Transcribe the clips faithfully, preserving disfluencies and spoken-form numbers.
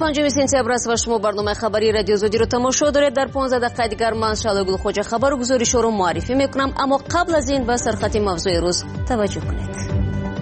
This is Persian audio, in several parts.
پنجم سپتامبر است و شما برنامه خبری رادیو زودی رو تماشا دارید. در پانزده دقیقه دیگر من شعله گلخوجه خبر و گزارش رو معرفی میکنم، اما قبل از این به سرخط موضوع روز توجه کنید.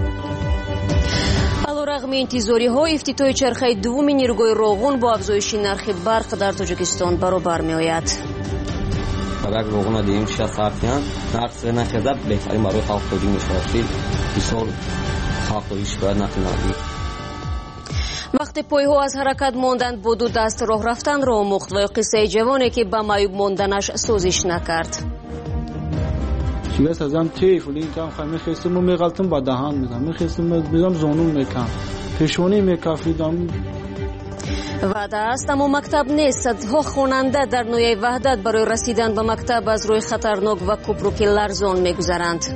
علیرغم انتظاری ها افتتاح چرخه دوم نیروگاه روغن با افزایش نرخ برق در تاجیکستان برابر می آید. اگر روغن دیدیم شش ساعتیان نرخ نخزد بهترین برای خلق توجیه می شود. بسیار خلق توجیه شود نکنند. وقتی پایها از حرکت ماندند با دو دست راه رفتن را آموخت و قصه جوانی که به معیوب ماندنش سازش نکرد. شیگست ازم تیف ولی اینکه هم میخواستم و میغلطم با دهان میدم، میخواستم میدم زانون میکم، پیشونی میکافیدم. وعده است اما مکتب نیست. صدها خواننده در نوی وحدت برای رسیدن به مکتب از روی خطرناک و کوپروک لرزان میگذرند.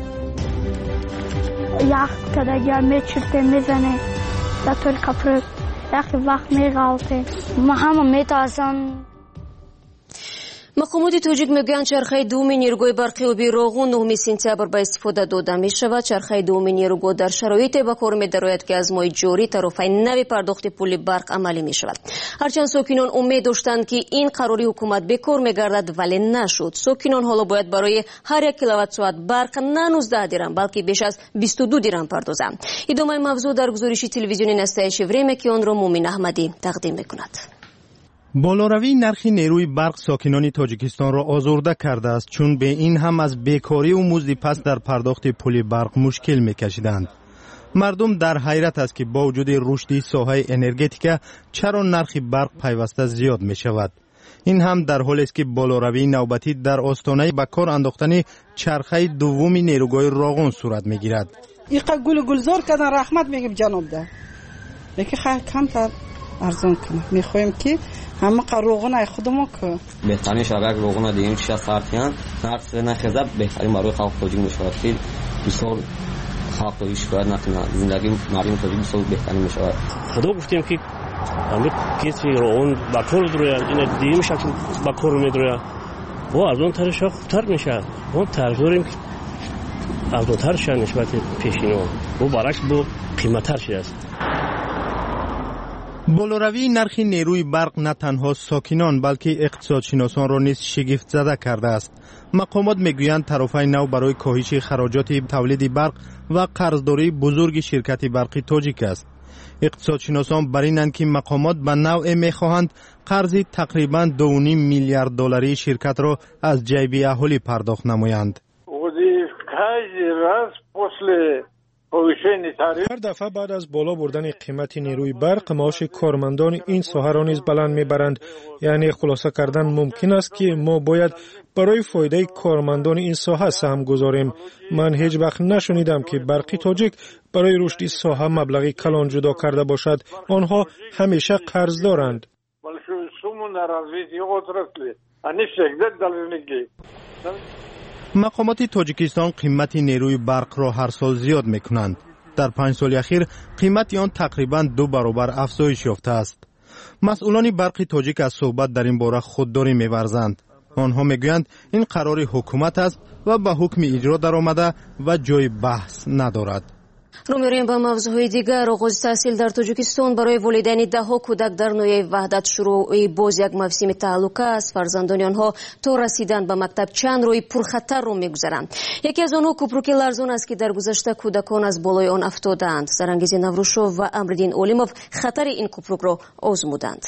یخ کدگر میچرته میزنه در طول کپروک یخ وقت میغلطه ما همه میتازم. مقامات تاجیک میگویند چرخه دوم نیروگاه برقی و بیروغون نهم سپتامبر به استفاده داده می شود. چرخه دوم نیروگاه در شرایط به کار می درآید که از ماه جاری طرفین نوی پرداخت پول برق عملی می شود. هرچند ساکنان امید داشتند که این قراری حکومت به کار می گردد ولی نشد. ساکنان حالا باید برای هر یک کیلووات ساعت برق نه نوزده درم بلکه بیش از بیست و دو درم پردازند. ادامه موضوع در گزارش تلویزیونی نستایش وریم که آن را مومن احمدی تقدیم میکند. بالاروی نرخ نیروی برق ساکنان تاجیکستان را آزرده کرده است، چون به این هم از بیکاری و مزد پس در پرداخت پول برق مشکل میکشیدند. مردم در حیرت است که با وجود رشد ساحه انرژتیک چرا نرخ برق پیوسته زیاد می شود. این هم در حالی است که بالاروی نوبتی در آستانه به کار انداختن چرخه دوم نیروگاه روغن صورت میگیرد. این گل گلزار کردن رحمت میگم جناب ده. یکی خیلی کمتر ارزان کنه. میخوایم که همه روغن ای خودمون که بهترین شبکه روغن دیدیم شش ساعتیان نرخ نخزد بهترین برای خلق توجیه می شود. خیلی بسیار خلق توجیه شود نکنند. زندگی مردم توجیه بسیار بهترین می شود. خدا گفتیم که همه کسی روغن با کار درویند این دیدیم شکل با کار می درویند و ارزان ترش خوبتر می شود. ما ترجوریم که ارزان تر شد نسبت پیشینو و برعکس با قیمتر شده است. بالاروی نرخ نیروی برق نه تنها ساکنان بلکه اقتصادشناسان را نیز شگفت زده کرده است. مقامات میگویند طرفین نو برای کاهش خراجات تولید برق و قرضداری بزرگ شرکت برقی تاجیک است. اقتصادشناسان بر اینند که مقامات به نوع میخواهند قرض تقریبا دو و نیم میلیارد دلاری شرکت را از جیب اهالی پرداخت نمایند. هر دفعه بعد از بالا بردن قیمت نیروی برق معاش کارمندان این ساحه را نیز بلند میبرند. یعنی خلاصه کردن ممکن است که ما باید برای فایده کارمندان این ساحه سهم گذاریم. من هیچ وقت نشنیدم که برقی تاجیک برای رشد ساحه مبلغی کلان جدا کرده باشد. آنها همیشه قرض دارند. مقامات تاجیکستان قیمت نیروی برق را هر سال زیاد میکنند. در پنج سال اخیر قیمت آن تقریبا دو برابر افزایش یافته است. مسئولان برق تاجیک از صحبت در این باره خودداری می‌ورزند. آنها میگویند این قرار حکومت است و به حکم اجرا درآمده و جای بحث ندارد. رو میریم به موضوع دیگر. آغاز تحصیل در تاجیکستان برای والدین ده ها کودک در نوی وحدت شروع باز یک موسم تعلق است. فرزندان آنها تا رسیدن به مکتب چند روی پرخطر رو میگذرند. یکی از آنها کوپروک لرزان است که در گذشته کودکان از بالای آن افتادند. سرانگیز نوروشوف و امردین اولیموف خطر این کوپروک را آزمودند.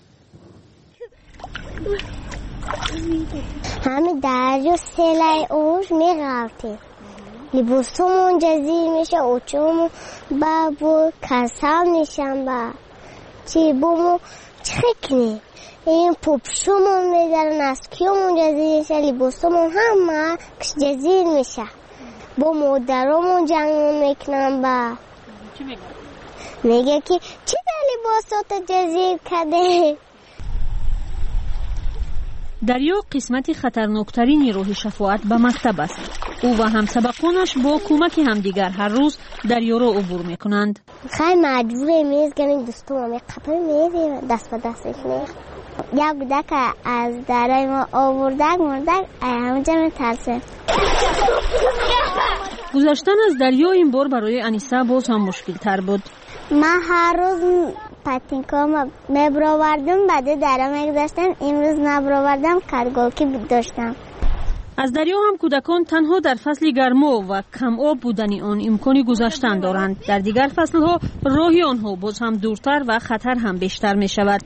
همه دریا و سیل اوج میغلطه. لباسمون جزیر میشه، اوچمون بابو کسل میشن با چی بومو چخکنی این پوپشمون میدارن اسکیمون جزیر میشه، لباسمون همه کش جزیر میشه. با مادرمون جنگمون میکنن با چی میگه؟ میگه که چی در لباسات جزیر کده؟ دریا قسمت خطرناکترین راه شفاعت به مکتب است. او و همسبقانش با کمک همدیگر هر روز دریا را عبور میکنند. خیلی مجبوره میزگنیم دوستم همه قپل میزیم دست به دستش میخ. یک بودک از درای ما آوردک مردک همونجا میترسه. گذشتن از دریا این بار برای انیسه باز هم مشکل تر بود. من هر روز پاتینکام مبراوردم بعد درام میگذاشتم امروز نبراوردم کارگوکی داشتم. از دریا هم کودکان تنها در فصل گرما و کم آب بودن آن امکانی گذشتن دارند. در دیگر فصلها راهی آنها باز هم دورتر و خطر هم بیشتر می شود.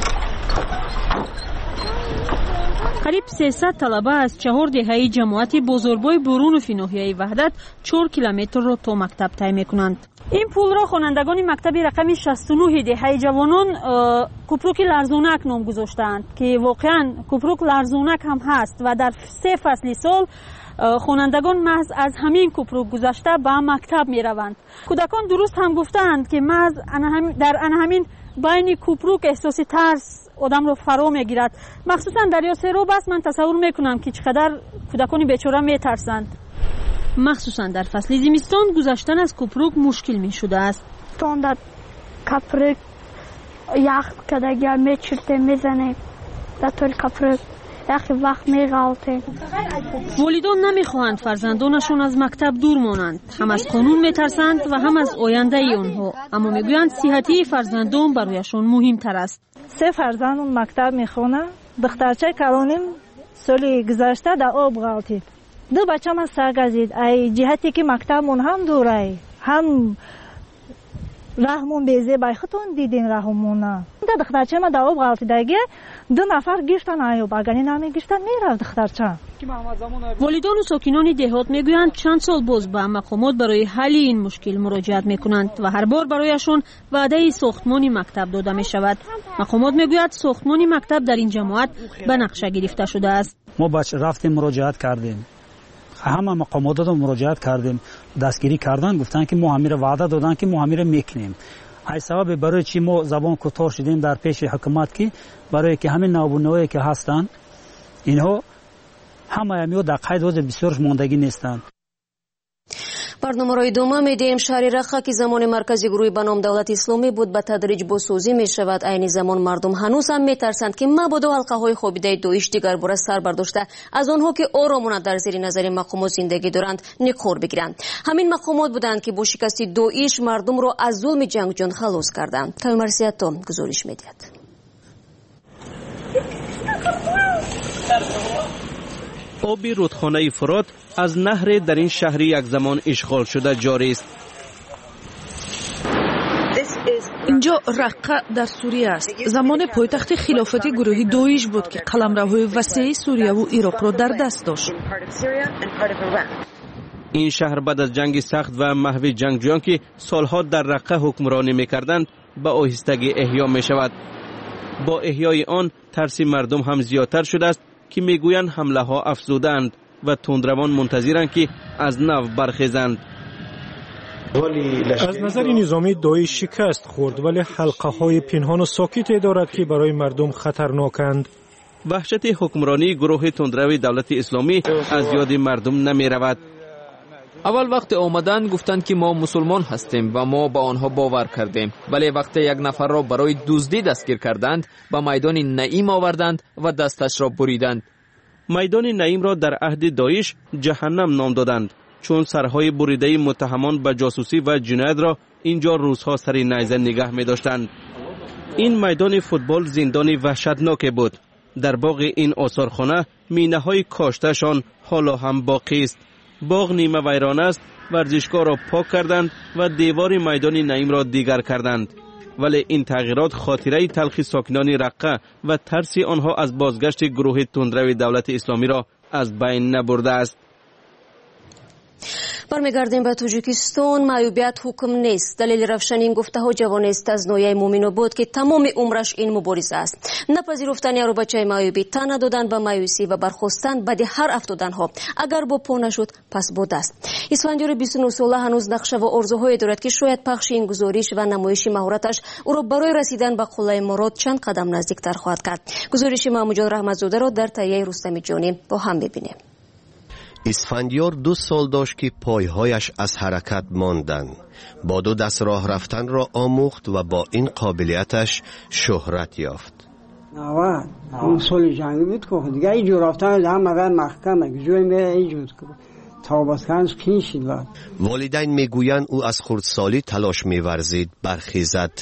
قریب سیصد طلبه از چهار دهه جماعت بزرگوی برونوفی ناحیه وحدت چهار کیلومتر را تا مکتب طی می‌کنند. این پول را خوانندگان مکتب رقم شصت و نه دهه جوانان کوپروک لرزونک نام گذاشتند که واقعا کوپروک لرزونک هم هست و در سه فصل سال خوانندگان محض از همین کوپروک گذشته به مکتب می‌روند. کودکان درست هم گفتند که محض در ان همین بین کوپروک احساس ترس آدم رو فرا میگیرد. مخصوصا دریا سیراب است. من تصور میکنم که چقدر کودکان بیچاره میترسند. مخصوصا در فصل زمستان گذشتن از کوپروک مشکل میشده است. تون در کوپروک یخ کدگر میچرته میزنه در طول کوپروک یخی وقت میغلطه. والدان نمیخواهند فرزندانشون از مکتب دور مانند. هم از قانون میترسند و هم از آینده آنها، اما میگویند صحتی فرزندان برایشون مهمتر است. سه فرزند اون مکتب میخونه. دخترچه کلانیم سالی گذشته در آب غلطید. دو بچه من سرگزید. ای جهتی که مکتبمون هم دوره هم رحمون بیزه بای خودتون دیدین رحمونه. ده دخترچه من در آب غلطیدگی دو نفر گشتن ایوب اگرین نمی گشتن میرفت دخترچه. والدان و ساکنان دهات میگویند چند سال باز به مقامات برای حل این مشکل مراجعت میکنند و هر بار برایشون وعده ساختمان مکتب داده می شود. مقامات میگوید ساختمان مکتب در این جماعت به نقشه گرفته شده است. ما بچه رفتیم مراجعت کردیم، همه مقامات رو مراجعت کردیم، دستگیری کردن، گفتن که ما همین وعده دادن که ما همین میکنیم. ای سبب برای چی ما زبان کوتاه شدیم در پیش حکومت که برای که همین نابونهایی که هستن اینها همه همیو در قید وضع بسیارش ماندگی نیستند. برنامه را ادامه میدیم. شهر رقه که زمان مرکزی گروهی به نام دولت اسلامی بود به تدریج بازسازی می شود. عین زمان مردم هنوز هم میترسند که مبادا حلقه های خوابیده داعش دیگر باره سر برداشته از آنها که آرامانه در زیر نظر مقامات زندگی دارند نکور بگیرند. همین مقامات بودند که با شکست داعش مردم را از ظلم جنگجویان خلاص کردند. تا مرسیت گزارش میدهد. آب رودخانه فرات از نهر در این شهر یک زمان اشغال شده جاری است. اینجا رقه در سوریه است. زمان پایتخت خلافت گروهی داعش بود که قلمروهای وسیع سوریه و عراق را در دست داشت. این شهر بعد از جنگ سخت و محو جنگجویان که سالها در رقه حکمرانی می‌کردند به آهستگی احیا می‌شود. با احیای آن ترس مردم هم زیادتر شده است که میگویند حمله ها افزودند و تندروان منتظرند که از نو برخیزند. از نظر نظامی داعش شکست خورد ولی حلقه های پنهان و ساکتی دارد که برای مردم خطرناکند. وحشت حکمرانی گروه تندرو دولت اسلامی از یاد مردم نمی رود. اول وقت آمدن گفتند که ما مسلمان هستیم و ما با آنها باور کردیم، ولی وقت یک نفر را برای دزدی دستگیر کردند به میدان نعیم آوردند و دستش را بریدند. میدان نعیم را در عهد داعش جهنم نام دادند چون سرهای بریده متهمان به جاسوسی و جنایت را اینجا روزها سر نیزه نگه می داشتند. این میدان فوتبال زندانی وحشتناک بود. در باغ این آثارخانه مینه های کاشتهشان حالا هم باقی است. باغ نیمه ویران است. ورزشگاه را پاک کردند و دیوار میدان نعیم را دیگر کردند. ولی این تغییرات خاطره تلخی ساکنان رقه و ترس آنها از بازگشت گروه تندرو دولت اسلامی را از بین نبرده است. برمیگردیم به تاجیکستان. معیوبیت حکم نیست. دلیل رفشن این گفته ها جوان است از نوعی مومینو بود که تمام عمرش این مبارزه است. نپذیرفتن یارو بچه معیوبی تن دادن به مایوسی و برخواستن بعد هر افتادن ها. اگر با پا نشد پس با دست. اسفندیار بیست و نه ساله هنوز نقشه و آرزوهایی دارد که شاید پخش این گزارش و نمایش مهارتش او را برای رسیدن به قله مراد چند قدم نزدیکتر خواهد کرد. گزارش محمودجان رحمتزاده را در تهیه رستمی جانی با هم ببینیم. اسفندیار دو سال داشت که پایهایش از حرکت ماندن. با دو دست راه رفتن را آموخت و با این قابلیتش شهرت یافت. آوا اون سال جنگی بود که دیگه اینجور رفتن هم مگر محکمه جوی میره اینجور که تابت کنش کینشید. والدین میگویند او از خردسالی تلاش میورزید برخیزد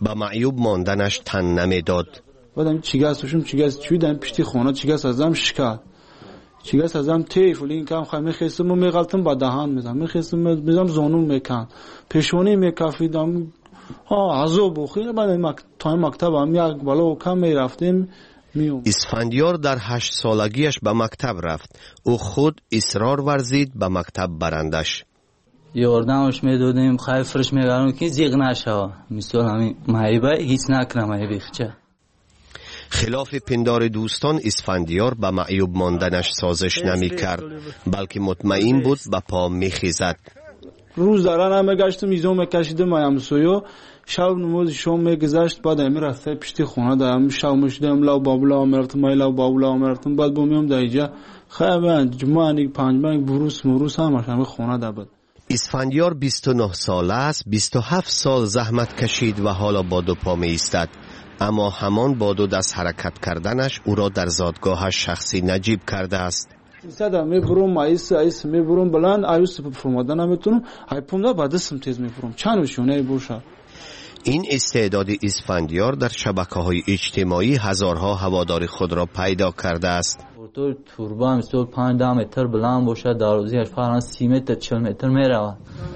به معیوب ماندنش تن نمیداد. بعدم چیگاس توشم چیگاس چویدم پشتی خونه چیگاس ازم شکا چیگاس ازم تیف ولی این کام خواهم میخواستم و میغلطم با دهان میزم میخواستم میزم زانون میکن پیشونی میکافیدم ها عذاب خیلی. بعد مک... تا مکتب هم یک بالا و کم میرفتیم میوم. اسفندیار در هشت سالگیش به مکتب رفت. او خود اصرار ورزید به مکتب برندش. یاردمش میدادیم خیفرش میگردم که زیغ نشه مثال همین محیبه هیچ نکنه محیبه خچه. خلاف پندار دوستان اسفندیار به معیوب ماندنش سازش نمی کرد بلکه مطمئن بود به پا می خیزد. روز دارن همه گشتم ایزو میکشیدم ایم سویو شب نماز شام میگذشت. بعد امی رفته پشتی خونه دارم شب مشدم لاو بابلا مرتم مای لاو بابلا مرتم بعد بومیم دایجا خیلی جمعه نیک پنج بانک بروس مروس همش همه خونه دابد. اسفندیار بیست و نه ساله است. بیست و هفت سال زحمت کشید و حالا با دو پا می ایستد. اما همان با دو دست حرکت کردنش او را در زادگاهش شخصی نجیب کرده است. صدا می برم ایس ایس می برم بلند ایس فرمودن نمیتونم های پومدا بعدسم تیز می برم چند وشونه بوشه. این استعداد اسفندیار در شبکه‌های اجتماعی هزارها هوادار خود را پیدا کرده است. تو توربا مثل پنج متر بلند باشه دروازه‌اش فقط سی متر چهل متر میره.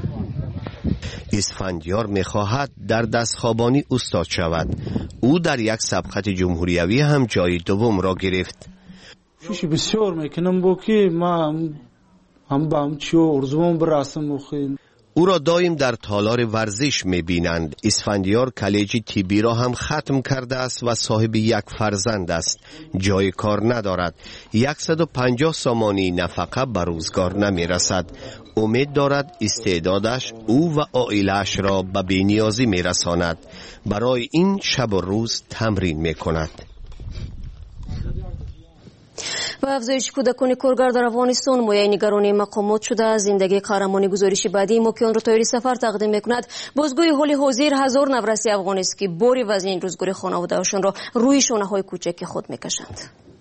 اسفندیار میخواهد در دستخوابانی استاد شود. او در یک سبقت جمهوریوی هم جای دوم را گرفت. شوشی بسیار میکنم با که ما هم با هم چیو ارزوان براسم مخیل. او را دایم در تالار ورزش میبینند. اسفندیار کالج طبی را هم ختم کرده است و صاحب یک فرزند است. جای کار ندارد. صد و پنجاه سامانی نفقه به روزگار نمیرسد. امید دارد استعدادش او و عائله‌اش را به بی‌نیازی میرساند. برای این شب و روز تمرین میکند. و افزایش کودکان کارگر در افغانستان مایه نگرانی مقامات شده. زندگی قهرمانی گزارش بعدی ما که آن را تایری سفر تقدیم میکند. بازگوی حال حاضر هزار نورسی افغان است که باری وزن روزگاری خانواده‌هاشان را روی شانه‌های کوچک خود میکشند.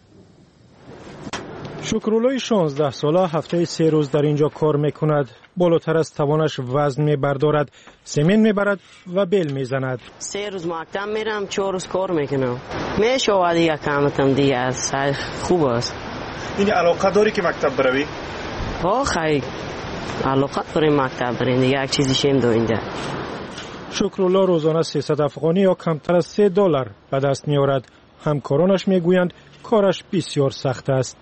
شکرالله شانزده ساله هفته سه روز در اینجا کار میکند. بالاتر از توانش وزن میبردارد، سمن میبرد و بیل میزند. سه روز مکتب میرم، چهار روز کار میکنم. میشه دیگه کامتم دیگه از خوب است. این علاقه داری که مکتب بروی؟ ها خیلی علاقه داریم مکتب بریم دیگه، یک چیزی شیم دو اینجا. شکرالله روزانه سیصد افغانی یا کمتر از سه دلار به دست میارد. همکارانش میگویند کارش بسیار سخت است.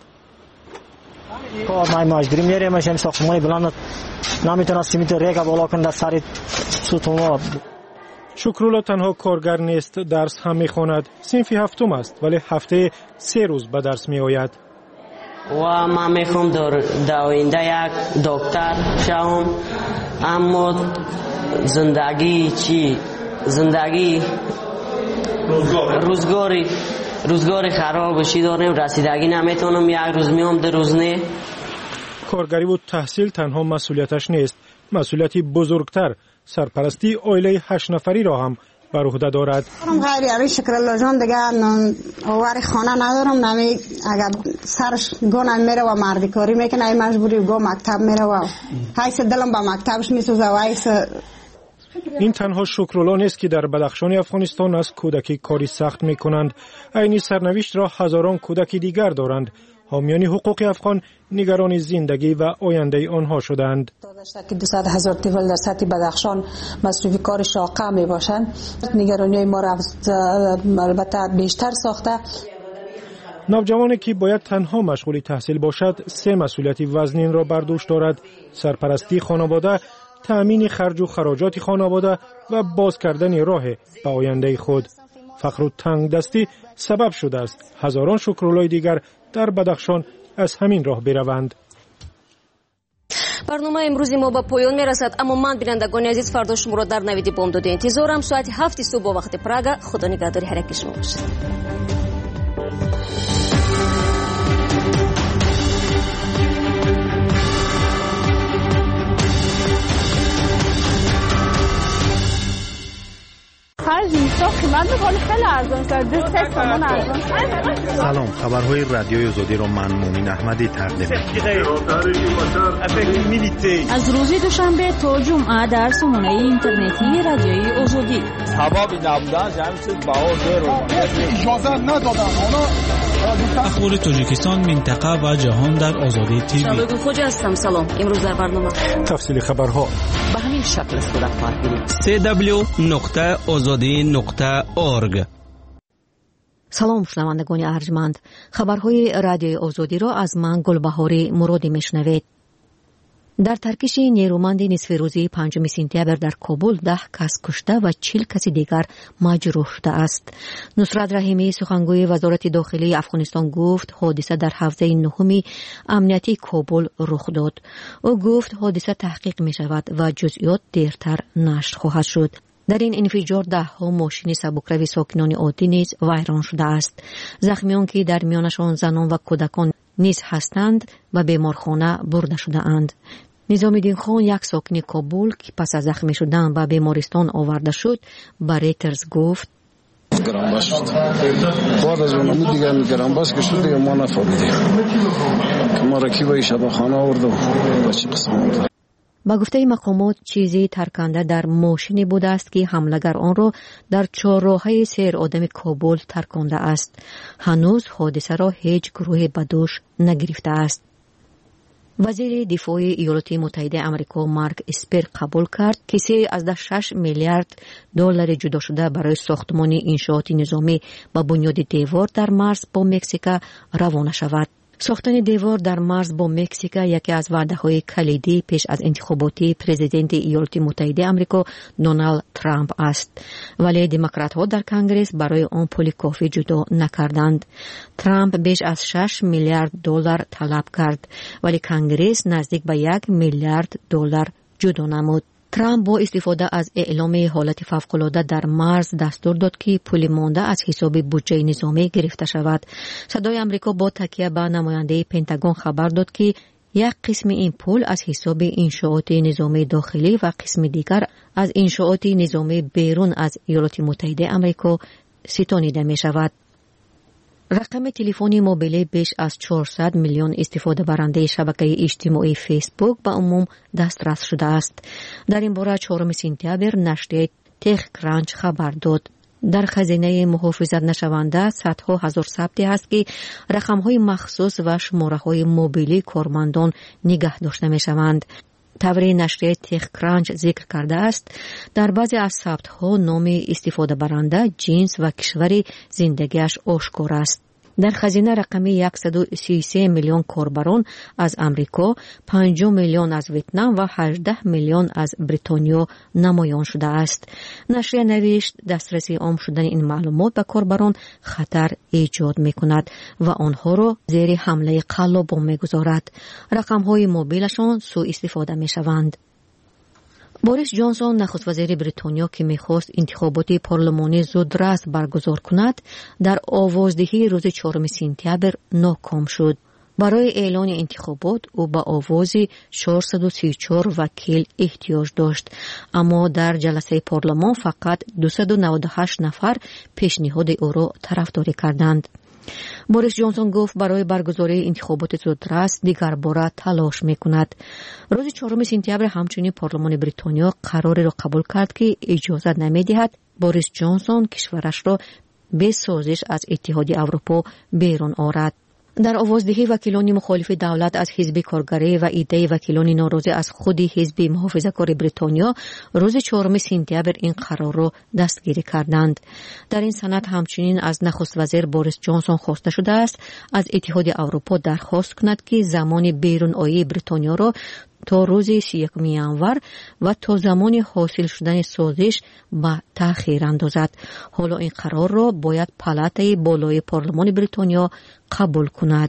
ما مجبوری میریم ماشین ساختمانی بلند نمیتونه سیمنت ریگا بالا کنه در سر ستون. شکرالله تنها کارگر نیست، درس هم میخواند. صنف هفتم است ولی هفته سه روز به درس میآید. و من میخوام در آینده یک دکتر شوم، اما زندگی چی زندگی روزگاری روزگاری خراب بشی داریم، رسیدگی نمیتونم، یک روز میام در روز نه. کارگری و تحصیل تنها مسئولیتش نیست، مسئولیتی بزرگتر سرپرستی عائله هشت نفری را هم بر عهده دارد. خیلی علی شکرالله جان دیگه واری خانه ندارم، نمی اگر سرش گونه میره و مردی کاری میکنه ای مجبوری گو مکتب میره و حیث دلم با مکتبش میسوزه و حیث. این تنها شکرالله نیست که در بدخشان افغانستان از کودکی کاری سخت میکنند. عینی سرنوشت را هزاران کودک دیگر دارند. حامیان حقوق افغان نگران زندگی و آینده آنها شدند. که دویست هزار طفل در سطح بدخشان مصروف کار شاقه می باشند. نگرانی ما را البته بیشتر ساخته. نوجوانی که باید تنها مشغول تحصیل باشد سه مسئولیت وزنین را بر دوش دارد: سرپرستی خانواده، تأمین خرج و خراجات خانواده و باز کردن راه به آینده خود. فقر و تنگ دستی سبب شده است هزاران شکرالله دیگر در بدخشان از همین راه بروند. برنامه امروزی ما به پایان میرسد، اما من بینندگان عزیز فردا شما را در نوید بامداد انتظارم. ساعت هفت صبح با وقت پراگ. خدا نگهداری هر یک شما باشد. How's چون قیمت میکنه خیلی ارزان شد دو سه تومن ارزان شد. سلام، خبرهای رادیوی آزادی رو من مومن احمدی تقدیم می‌کنم. از روز دوشنبه تا جمعه در سامانه اینترنتی رادیوی آزادی. ثوابی نبودن جمعیت باور رو اجازه ندادن. اخبار تاجیکستان، منطقه و جهان در آزادی تیوی. شبکه خوجا هستم. سلام. امروز در برنامه تفصیل خبرها به همین شکل صورت خواهد گرفت. سی دبلیو نقطه آزادی نقطه اورگ. سلام شنوندگان ارجمند، خبرهای رادیوی آزادی را از من گلبهاری مرادی میشنوید. در ترکیش نیرومند نصف روزی پنجم سپتامبر در کابل ده کس کشته و چهل کسی دیگر مجروح شده است. نصرت رحیمی سخنگوی وزارت داخلی افغانستان گفت حادثه در حوزه نهم امنیتی کابل رخ داد. او گفت حادثه تحقیق می شود و جزئیات دیرتر نشر خواهد شد. در این انفجار ده ها ماشین سبکروی ساکنان عادی نیز ویران شده است. زخمیان که در میانشان زنان و کودکان نیز هستند و بیمارخانه برده شده اند. نظام‌الدین خان، یک ساکن کابل که پس از زخمی شدن به بیمارستان آورده شد، به ریترز گفت گرانباس شد. بعد از اون دیگه گرانباس که شد دیگه ما نفهمیدیم که ما را کی به شفاخانه آورد و به چه قسم آورد. با گفته مقامات چیزی ترکنده در ماشینی بوده است که حملگر آن را در چهارراهه سیر آدم کابل ترکانده است. هنوز حادثه را هیچ گروه بدوش نگرفته است. وزیر دفاع ایالات متحده آمریکا مارک اسپر قبول کرد که سه از شش میلیارد دلار جدا شده برای ساختمان انشاءات نظامی و بنیاد دیوار در مرز با مکزیک روانه شود. ساختن دیوار در مرز با مکزیک یکی از وعده‌های کلیدی پیش از انتخابات پرزیدنت ایالات متحده آمریکا دونالد ترامپ است، ولی دموکرات‌ها در کنگره برای آن پول کافی جدا نکردند. ترامپ بیش از شش میلیارد دلار طلب کرد، ولی کنگره نزدیک به یک میلیارد دلار جدا نمود. ترامپ با استفاده از اعلام حالت فوق‌العاده در مرز دستور داد که پول مانده از حساب بودجه نظامی گرفته شود. صدای آمریکا با تکیه به نماینده پنتاگون خبر داد که یک قسم این پول از حساب انشاءات نظامی داخلی و قسم دیگر از انشاءات نظامی بیرون از ایالات متحده آمریکا ستانیده می شود. رقم تلفن موبیل بیش از چهارصد میلیون استفاده برنده شبکه اجتماعی فیسبوک به عموم دسترس شده است. در این باره چهارم سپتامبر نشریه تک کرانچ خبر داد. در خزینه محافظت نشونده صدها هزار ثبتی است که رقم‌های مخصوص و شماره‌های موبیلی کارمندان نگه داشته می‌شوند. طوری نشریه تک کرانچ ذکر کرده است در بعضی از ثبت‌ها نام استفاده برنده، جنس و کشور زندگیش آشکار است. در خزینه رقمی صد و سی و سه میلیون کاربران از امریکا، پنج میلیون از ویتنام و هجده میلیون از بریتانیا نمایان شده است. نشریه نوشت دسترسی عام شدن این معلومات به کاربران خطر ایجاد می‌کند و آنها را زیر حمله قلاب می‌گذارد. رقم‌های موبیلشان سوء استفاده می‌شوند. بوریس جانسون نخست وزیر بریتانیا که می‌خواست انتخابات پارلمانی زودرس برگزار کند، در آوازدهی روز چهارم سپتامبر ناکام شد. برای اعلان انتخابات او به آواز چهارصد و سی و چهار وکیل احتیاج داشت، اما در جلسه پارلمان فقط دویست و نود و هشت نفر پیشنهاد او را طرفداری کردند. بوریس جانسون گفت برای برگزاری انتخابات زودرس دیگر باره تلاش میکند. روز چهارم سپتامبر همچنین پارلمان بریتانیا قراری را قبول کرد که اجازه نمیدهد بوریس جانسون کشورش را به سازش از اتحادیه اروپا بیرون آورد. در آوازدهی وکیلان مخالف دولت از حزب کارگری و ایده وکیلان ناراضی از خود حزب محافظه‌کار بریتانیا روز چهارم سپتامبر این قرار را دستگیری کردند. در این سند همچنین از نخست وزیر بوریس جانسون خواسته شده است از اتحادیه اروپا درخواست کند که زمان بیرون آیی بریتانیا را تا روز سی و یکم ژانویه و تا زمان حاصل شدن سازش به تأخیر اندازد. حالا این قرار را باید پالاتای بالای پارلمان بریتانیا قبول کند.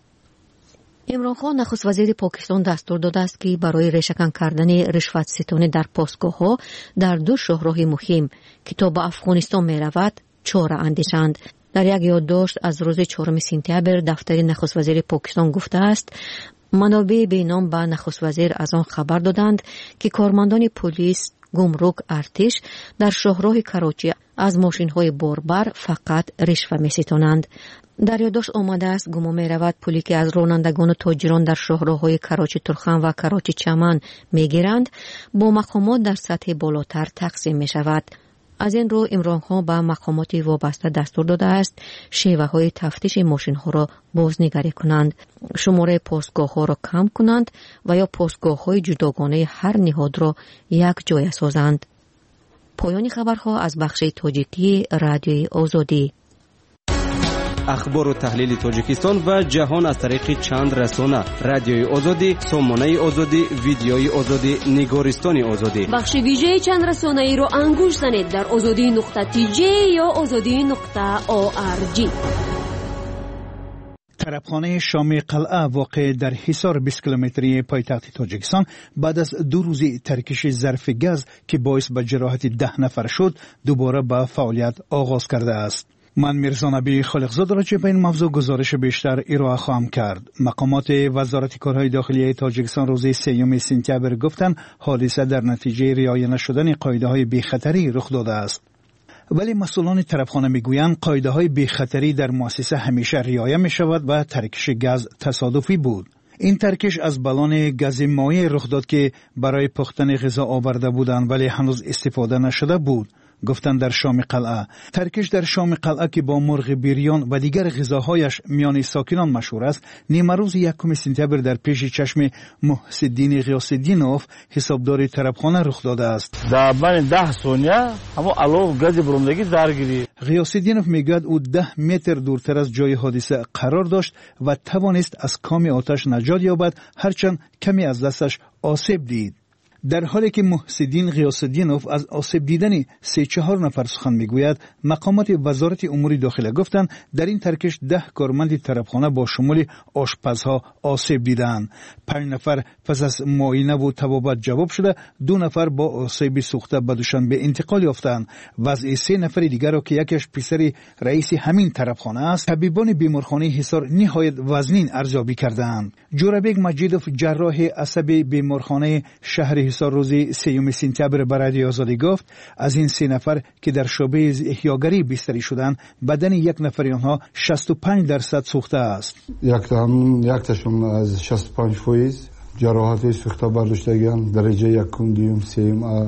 عمران خان نخست وزیر پاکستان دستور داده است که برای ریشه‌کن کردن رشوت ستانی در پاسگاه‌ها در دو شاهراه مهم که تا به افغانستان می‌رود چاره اندیشند. در یک یادداشت از روز چهارم سپتامبر دفتر نخست وزیر پاکستان گفته است منابع به نام به نخست وزیر از آن خبر دادند که کارمندان پلیس گمرک، ارتش در شاهراه کراچی از ماشین‌های باربر فقط رشوه می‌ستانند. در یادداشت آمده است گمان می‌رود پولی که از رانندگان و تاجران در شاهراه‌های کراچی ترخم و کراچی چمن می‌گیرند با مقامات در سطح بالاتر تقسیم می‌شود. از این رو عمران خان به مقامات وابسته دستور داده است شیوه های تفتیش ماشین ها را بازنگری کنند، شماره پستگاه ها را کم کنند و یا پستگاه های جداگانه هر نهاد را یک جای سازند. پایان خبرها از بخش تاجیکی رادیوی آزادی. اخبار و تحلیل تاجیکستان و جهان از طریق چند رسانه: رادیوی آزادی، سامانه آزادی، ویدیوی آزادی، نگارستان آزادی. بخش ویژه چند رسانه ای رو انگوش زنید در آزادی نقطه تی جی یا آزادی نقطه او آر جی. طربخانه شامی قلعه واقع در حصار بیست کیلومتری پایتخت تاجیکستان بعد از دو روزی ترکش ظرف گاز که باعث به جراحت ده نفر شد دوباره به فعالیت آغاز کرده است. من میرزا نبی خالقزاد را چه به این موضوع گزارش بیشتر ارائه خواهم کرد. مقامات وزارت کارهای داخلی تاجیکستان روز سوم سپتامبر گفتند حادثه در نتیجه رعایت نشدن قاعده‌های بی‌خطری رخ داده است. ولی مسئولان طرفخانه میگویند قاعده‌های بی‌خطری در مؤسسه همیشه رعایت می‌شود و ترکش گاز تصادفی بود. این ترکش از بالون گاز مایع رخ داد که برای پختن غذا آورده بودند ولی هنوز استفاده نشده بود. گفتند در شام قلعه ترکش در شام قلعه که با مرغ بریان و دیگر غذاهایش میان ساکنان مشهور است نیمه روز یکم سپتامبر در پیش چشم محسن‌الدین غیاث‌الدینوف حسابدار طربخانه رخ داده است. در بین ده ثانیه همو علو گاز برندگی درگیری. غیاث‌الدینوف میگوید او ده متر دورتر از جای حادثه قرار داشت و توانست از کام آتش نجات یابد هرچند کمی از دستش آسیب دید. در حالی که محسن‌الدین غیاث‌الدینوف از آسیب دیدن سه چهار نفر سخن میگوید، مقامات وزارت امور داخله گفتند در این ترکش ده کارمند طربخانه با شمول آشپزها آسیب دیدند. پنج نفر پس از معاینه و طبابت جواب شده، دو نفر با آسیب سوخته به دوشنبه انتقال یافتند. وضع سه نفر دیگر را که یکیش پسر رئیس همین طربخانه است، طبیبان بیمارخانه حصار نهایت وزنین ارزیابی کردند. جورابک مجیدوف جراح عصب بیمارخانه شهر حصار روز سوم سپتامبر به رادیو آزادی گفت از این سه نفر که در شعبه احیاگری بستری شدند بدن یک نفر آنها شصت و پنج درصد سوخته است. یک تام یک تاشون از شصت و پنج درصد جراحت سوخته برداشتگان درجه یکم دیوم سوم،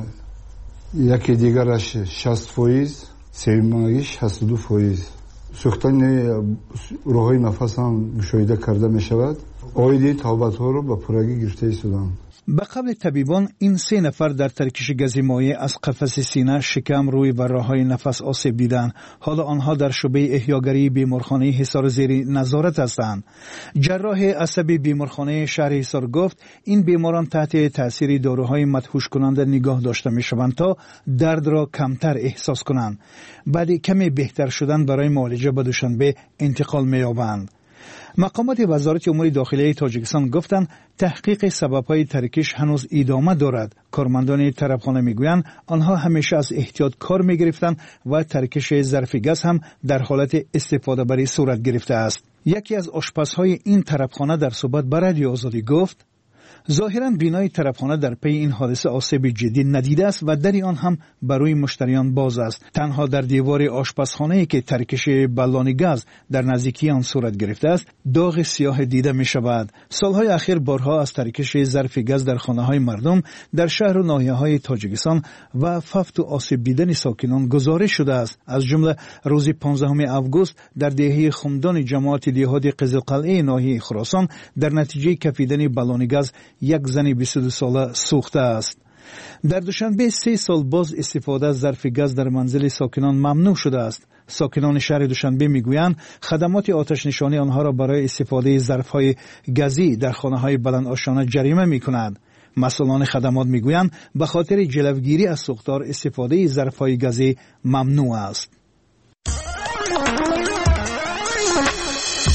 یکی دیگرش شصت درصد سومیش شصت و دو درصد. سوختن راههای نفس هم مشاهده کرده می شود. آیدی تابت ها رو به پرگی گرفته شدند. به قبل طبیبان این سه نفر در ترکش گاز مایع از قفس سینه، شکم، روی و راههای نفس آسیب دیدند. حالا آنها در شعبه احیاگری بیمارخانه حصار زیر نظارت هستند. جراح عصبی بیمارخانه شهر حصار گفت این بیماران تحت تاثیر داروهای مدهوش کننده نگاه داشته می شوند تا درد را کمتر احساس کنند. بعد کمی بهتر شدن برای معالجه به دوشنبه انتقال می یابند. مقامات وزارت امور داخلی تاجیکستان گفتند تحقیق سبب‌های ترکش هنوز ادامه دارد. کارمندان طربخانه میگویند آنها همیشه از احتیاط کار می‌گرفتند و ترکش ظرف گاز هم در حالت استفاده بری صورت گرفته است. یکی از آشپزهای این طربخانه در صحبت با رادیو آزادی گفت ظاهراً بینای طربخانه در پی این حادثه آسیب جدی ندیده است و در آن هم برای مشتریان باز است. تنها در دیوار آشپزخانه‌ای که ترکش بالون گاز در نزدیکی آن صورت گرفته است داغ سیاه دیده می شود. سالهای اخیر بارها از ترکش ظرف گاز در خانه‌های مردم در شهر و ناحیه‌های تاجیکستان و فوت و آسیب دیدن ساکنان گزارش شده است. از جمله روز پانزدهم آگوست در دهه خمدان جماعت دیهات قزلقلعه ناحیه خراسان در نتیجه کفیدن بالون گاز یک زن بیست و دو ساله سوخته است. در دوشنبه سه سال باز استفاده از ظرف گاز در منزل ساکنان ممنوع شده است. ساکنان شهر دوشنبه میگویند خدمات آتش نشانی آنها را برای استفاده ظرف‌های گازی در خانه‌های بلند آشانه جریمه می‌کنند. مسئولان خدمات میگویند به خاطر جلوگیری از سوختار استفاده ظرف‌های گازی ممنوع است.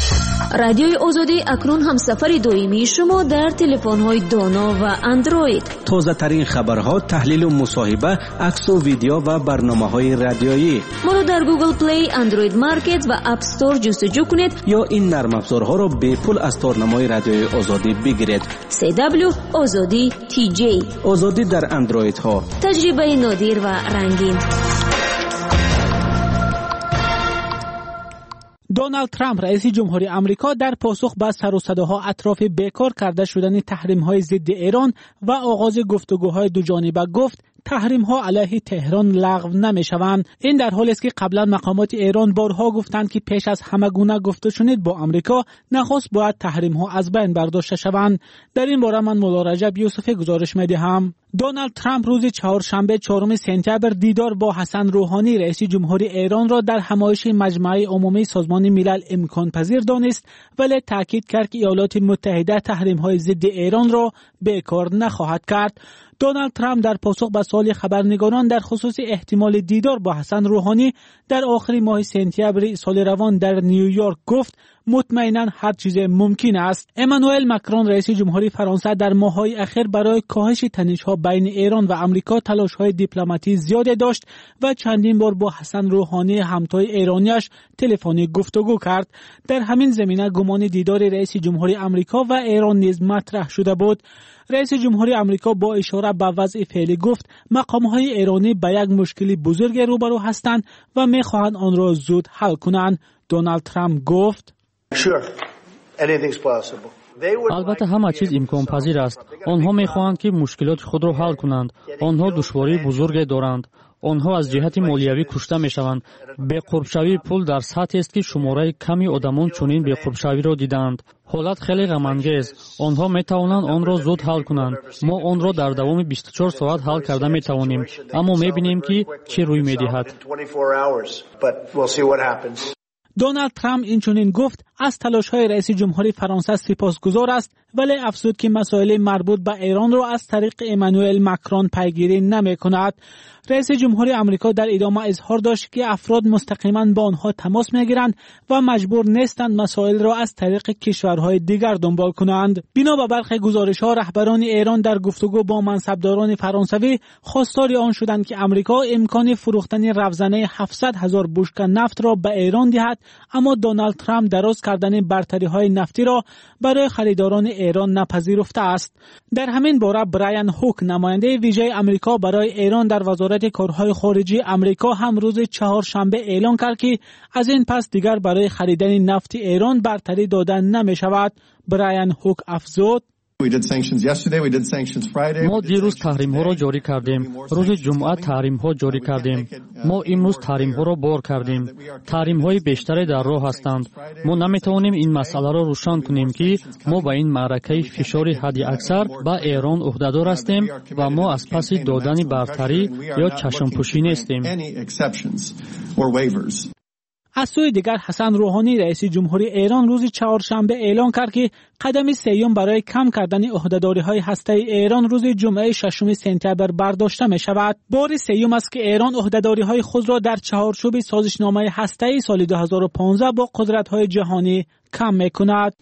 رادیوی آزادی اکنون هم سفر دائمی شما در تلفن‌های دانا و اندروید. تازه ترین خبرها، تحلیل و مصاحبه، عکس و ویدیو و برنامه‌های رادیویی. ما را در گوگل پلی، اندروید مارکت و اپ استور جستجو کنید یا این نرم افزارها را به پول از تارنمای رادیوی آزادی بگیرید. سی دبلیو آزادی تی جی. آزادی در اندروید ها. تجربه نادر و رنگین. دونالد ترامپ رئیس جمهوری آمریکا در پاسخ به سر و صداها اطراف بیکار کرده شدن تحریم‌های ضد ایران و آغاز گفتگوهای دو جانبه گفت تحریم‌ها علیه تهران لغو نمی‌شوند. این در حالی است که قبلا مقامات ایران بارها گفتند که پیش از همه گونه گفته شنید با آمریکا نخست باید تحریم‌ها از بین برداشته شوند. در این باره من مولا رجب یوسفی گزارش می‌دهم. دونالد ترامپ روز چهارشنبه چهارم سپتامبر دیدار با حسن روحانی رئیس جمهوری ایران را در همایش مجمع عمومی سازمان ملل امکان پذیر دانست، ولی تاکید کرد که ایالات متحده تحریم‌های ضد ایران را بیکار نخواهد کرد. دونالد ترامپ در پاسخ به سوال خبرنگاران در خصوص احتمال دیدار با حسن روحانی در آخر ماه سپتامبر سال روان در نیویورک گفت مطمئنا هر چیز ممکن است. امانوئل مکرون رئیس جمهوری فرانسه در ماه‌های اخیر برای کاهش تنش‌ها بین ایران و آمریکا تلاش‌های دیپلماتی زیاد داشت و چندین بار با حسن روحانی همتای ایرانیش تلفنی گفتگو کرد. در همین زمینه گمان دیدار رئیس جمهوری آمریکا و ایران نیز مطرح شده بود. رئیس جمهوری آمریکا با اشاره به وضع فعلی گفت مقام‌های ایرانی به یک مشکلی بزرگ روبرو هستند و می‌خواهند آن را زود حل کنند. دونالد ترامپ گفت البته همه چیز امکان پذیر است. آنها می‌خواهند که مشکلات خود را حل کنند. آنها دشواری بزرگی دارند. آنها از جهت مالیوی کشته می‌شوند. بی‌قرب‌شوی پول در سطحی است که شماره کمی آدمان چنین بی‌قرب‌شوی را دیدند. حالت خیلی غم‌انگیز. آنها می‌توانند آن را زود حل کنند. ما آن را در دوام بیست و چهار ساعت حل کرده می‌توانیم، اما می‌بینیم که چه روی می‌دهد. دونالد ترامپ اینچنین گفت از تلاش‌های رئیس جمهوری فرانسه سپاسگزار است، ولی افزود که مسائل مربوط به ایران را از طریق امانوئل مکرون پیگیری نمی‌کند. رئیس جمهوری آمریکا در ادامه اظهار داشت که افراد مستقیما با آنها تماس می‌گیرند و مجبور نیستند مسائل را از طریق کشورهای دیگر دنبال کنند. بنا به برخی گزارش‌ها رهبران ایران در گفتگو با منصبداران فرانسوی خواستار آن شدند که آمریکا امکان فروختن روزانه هفتصد هزار بشکه نفت را به ایران دهد، اما دونالد ترامپ دراز کردن برتری‌های نفتی را برای خریداران ایران نپذیرفته است. در همین باره برایان هوک نماینده ویژه آمریکا برای ایران در وزارت کارهای خارجی آمریکا هم روز چهارشنبه اعلام کرد که از این پس دیگر برای خریدن نفت ایران برتری دادن نمی شود. برایان هوک افزود ما دیروز تحریم ها را جاری کردیم. روز جمعه تحریم ها جاری کردیم. ما امروز تحریم ها را بار کردیم. تحریم های بیشتری در راه هستند. ما نمیتوانیم این مسئله را روشن کنیم که ما با این معرکه فشار حد اکثر با ایران عهدهدار هستیم و ما از پس دادن برتری یا چشم پوشی نیستیم. از سوی دیگر حسن روحانی رئیس جمهوری ایران روز چهارشنبه اعلام کرد که قدم سیوم برای کم کردن عهده‌داری‌های هسته‌ای ایران روز جمعه ششم سپتامبر برداشته می شود. بار سیوم است که ایران عهده‌داری‌های خود را در چهارچوب سازشنامه هسته‌ای سال دو هزار و پانزده با قدرت‌های جهانی کم می کند.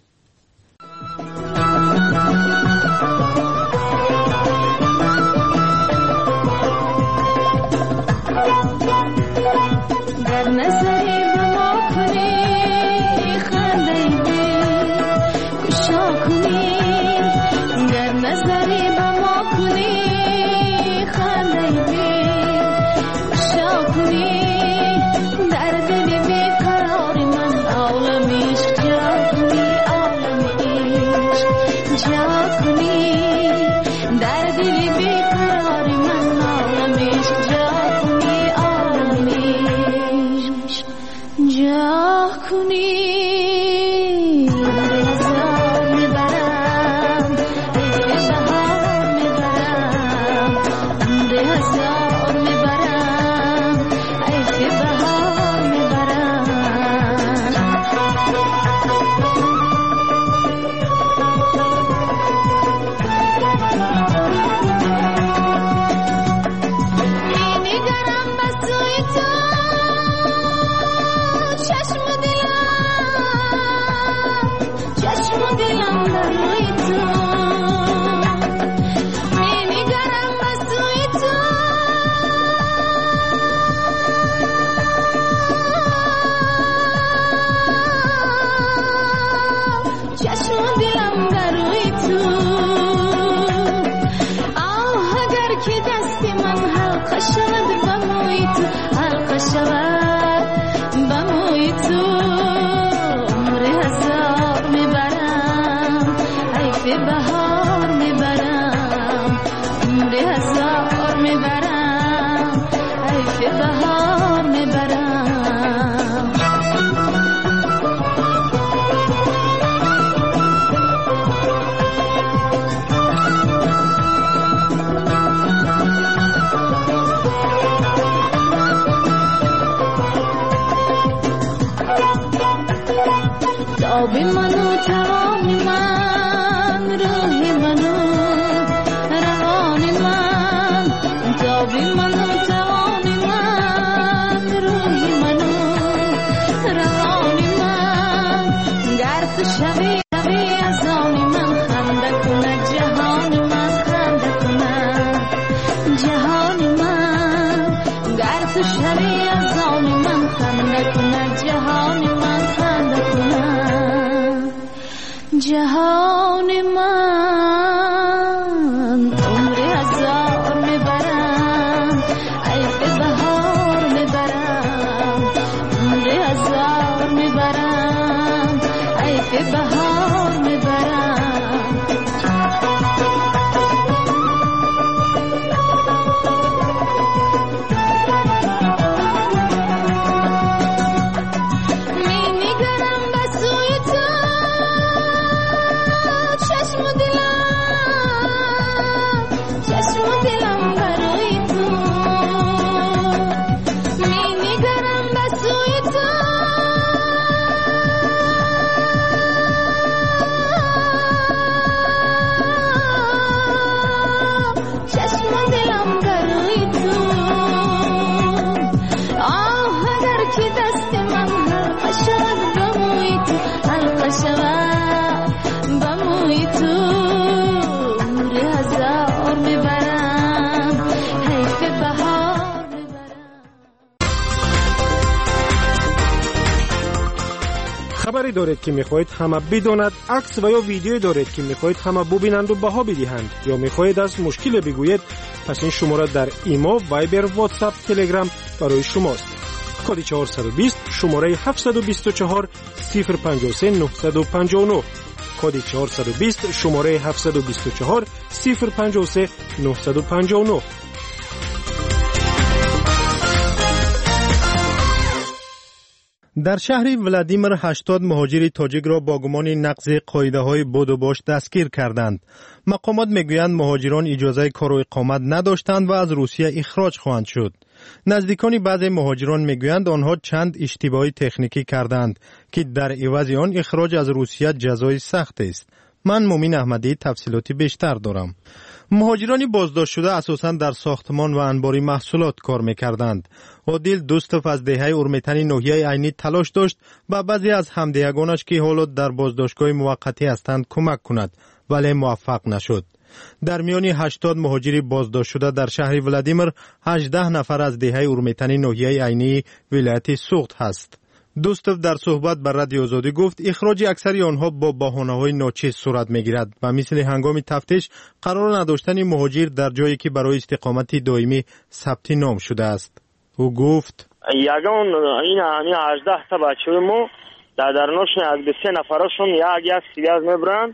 بهار میبرم عمر هزار میبرم حیف بهار میبرم آب منو توان من روح منو روان من آب منو توان من روح منو روان من گرد شوی شوی از آن من خنده کنه جهان من خنده کنه جهان من گرد شوی از آن من خنده کنه جهان من خنده کنه جهان من عمر هزار میبرم عیف بهار میبرم عمر هزار میبرم عیف بهار میبرم خبری دارید که میخواهید همه بداند، عکس و یا ویدیویی دارید که میخواهید همه ببینند و بها بدهند، یا میخواهید از مشکل بگویید، پس این شماره در ایمو، وایبر، واتساپ، تلگرام برای شماست. کد چهارصد و بیست شماره هفتصد و بیست و چهار صفر پنجاه و سه نهصد و پنجاه و نه کد چهارصد و بیست شماره هفتصد و بیست و چهار صفر پنجاه و سه نهصد و پنجاه و نه. در شهر ولادیمیر هشتاد مهاجر تاجیک را با گمان نقض قاعده‌های بود و باش دستگیر کردند. مقامات میگویند مهاجران اجازه کار و اقامت نداشتند و از روسیه اخراج خواهند شد. نزدیکان بعضی مهاجران میگویند آنها چند اشتباهی تکنیکی کردند که در عوض آن اخراج از روسیه جزای سخت است. من مومین احمدی تفصیلاتی بیشتر دارم. مهاجرانی بازداشت شده اساساً در ساختمان و انباری محصولات کار میکردند. عادل دوستف از دهه اورمیتن ناحیه عینی تلاش داشت با بعضی از همدیگانش که حالا در بازداشتگاه موقتی هستند کمک کند، ولی موفق نشد. در میان هشتاد مهاجر بازداشت شده در شهر ولادیمیر هجده نفر از دهه اورمیتن ناحیه عینی ولایت سوخت هست. دوستف در صحبت بر رادیو آزادی گفت اخراج اکثر آنها با بهانه‌های ناچیز صورت میگیرد و مثل هنگام تفتیش قرار نداشتن مهاجر در جایی که برای استقامت دائمی ثبت نام شده است. او گفت یگان این همین هجده تا بچه ما در درنشون یک سه نفرشون یک یک سیویاز میبرند،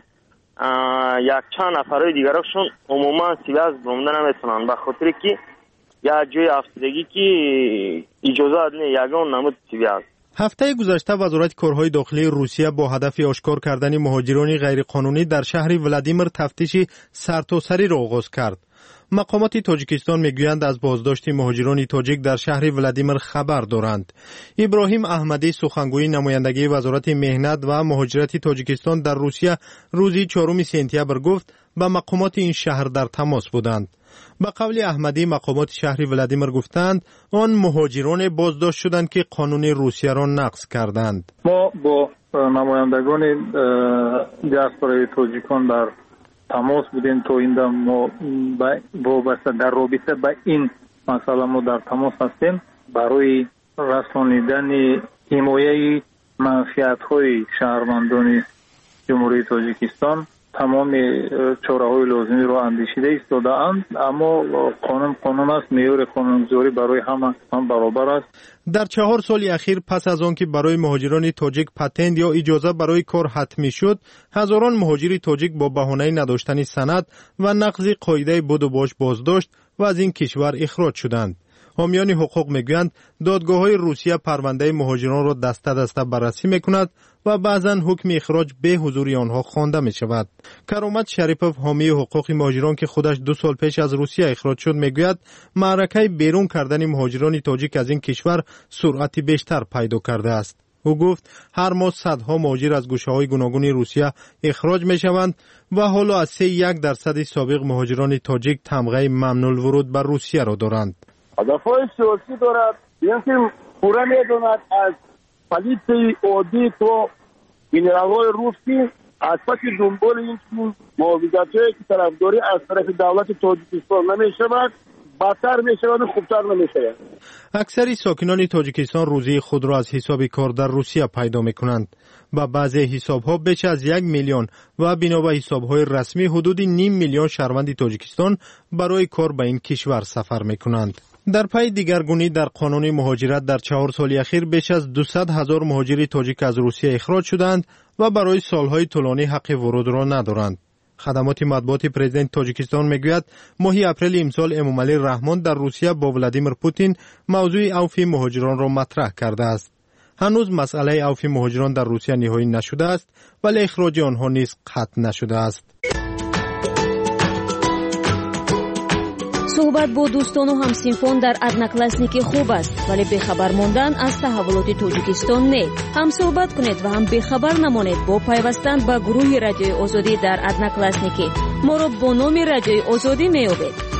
یک چند نفرای دیگرشون عموما سیویاز برومده نمیتونن به خاطر که یک جای افتادگی که اجازه نه یگان نمود سیویاز. هفته گذشته وزارت کارهای داخلی روسیه با هدف آشکار کردن مهاجران غیرقانونی در شهر ولادیمیر تفتیش سرتاسری را آغاز کرد. مقامات تاجیکستان میگویند از بازداشت مهاجران تاجیک در شهر ولادیمیر خبر دارند. ابراهیم احمدی سخنگوی نمایندگی وزارت مهنت و مهاجرت تاجیکستان در روسیه روزی چهارم سپتامبر گفت با مقامات این شهر در تماس بودند. به قول احمدی مقامات شهر ولادیمیر گفتند آن مهاجران بازداشت شدند که قانون روسیه را نقض کردند. ما با نمایندگان دیاسپورای تاجیکان در تماس بودیم تا این دم ما وابسته در رابطه به این مسئله ما در تماس هستیم برای رسانیدن حمایه منفعت‌های شهروندان جمهوری تاجیکستان تمام چاره‌های لازمی رو اندیشیده ایستاده‌اند، اما قانون قانون است، معیار قانونگذاری برای همه هم برابر است. در چهار سال اخیر پس از آنکه برای مهاجران تاجیک پتنت یا اجازه برای کار حتمی شد، هزاران مهاجر تاجیک با بهانه نداشتن سند و نقض قاعده بود و باش بازداشت و از این کشور اخراج شدند. حامیان حقوق میگویند دادگاه‌های روسیه پرونده مهاجران را دسته دسته بررسی میکند و بعضاً حکم اخراج به حضور آنها خوانده می شود. کرامت شریپوف، حامی حقوق مهاجران که خودش دو سال پیش از روسیه اخراج شد، میگوید معرکه بیرون کردن مهاجران تاجیک از این کشور سرعت بیشتر پیدا کرده است. او گفت هر ماه صدها مهاجر از گوشه‌های گوناگون روسیه اخراج میشوند و حالا از سه یک درصد سابق مهاجران تاجیک تمغه ممنوع الورود بر روسیه را دارند. هدف‌های سیاسی دارد، یعنی پورا می‌داند از پلیسی عادی تو گنرال‌های روسی از پس دنبال این موضوعاتی که طرفداری از طرف دولت تاجیکستان نمی‌شود، بدتر می‌شود و خوبتر نمی‌شود. اکثر ساکنان تاجیکستان روزی خود را از حساب کار در روسیه پیدا می‌کنند. با بعضی حساب‌ها بیش از یک میلیون و بنا به حساب‌های رسمی حدود نیم میلیون شهروند تاجیکستان برای کار به این کشور سفر می‌کنند. در پی دیگرگونی در قانون مهاجرت در چهار سال اخیر بیش از دویست هزار مهاجر تاجیک از روسیه اخراج شدند و برای سالهای طولانی حق ورود را ندارند. خدمات مطبوعاتی پرزیدنت تاجیکستان میگوید ماه اپریل امسال امامعلی رحمان در روسیه با ولادیمیر پوتین موضوع عفو مهاجران را مطرح کرده است. هنوز مسئله عفو مهاجران در روسیه نهایی نشده است ولی اخراج آنها نیز قطع نشده است. صحبت با دوستان و همسینفان در ادناکلاسنیکی خوب است، ولی بخبر ماندن از تحولات تاجیکستان نه. هم صحبت کنید و هم بخبر نمانید با پیوستن به گروه رادیوی آزادی در ادناکلاسنیکی. ما را با نام رادیوی آزادی می‌یابید.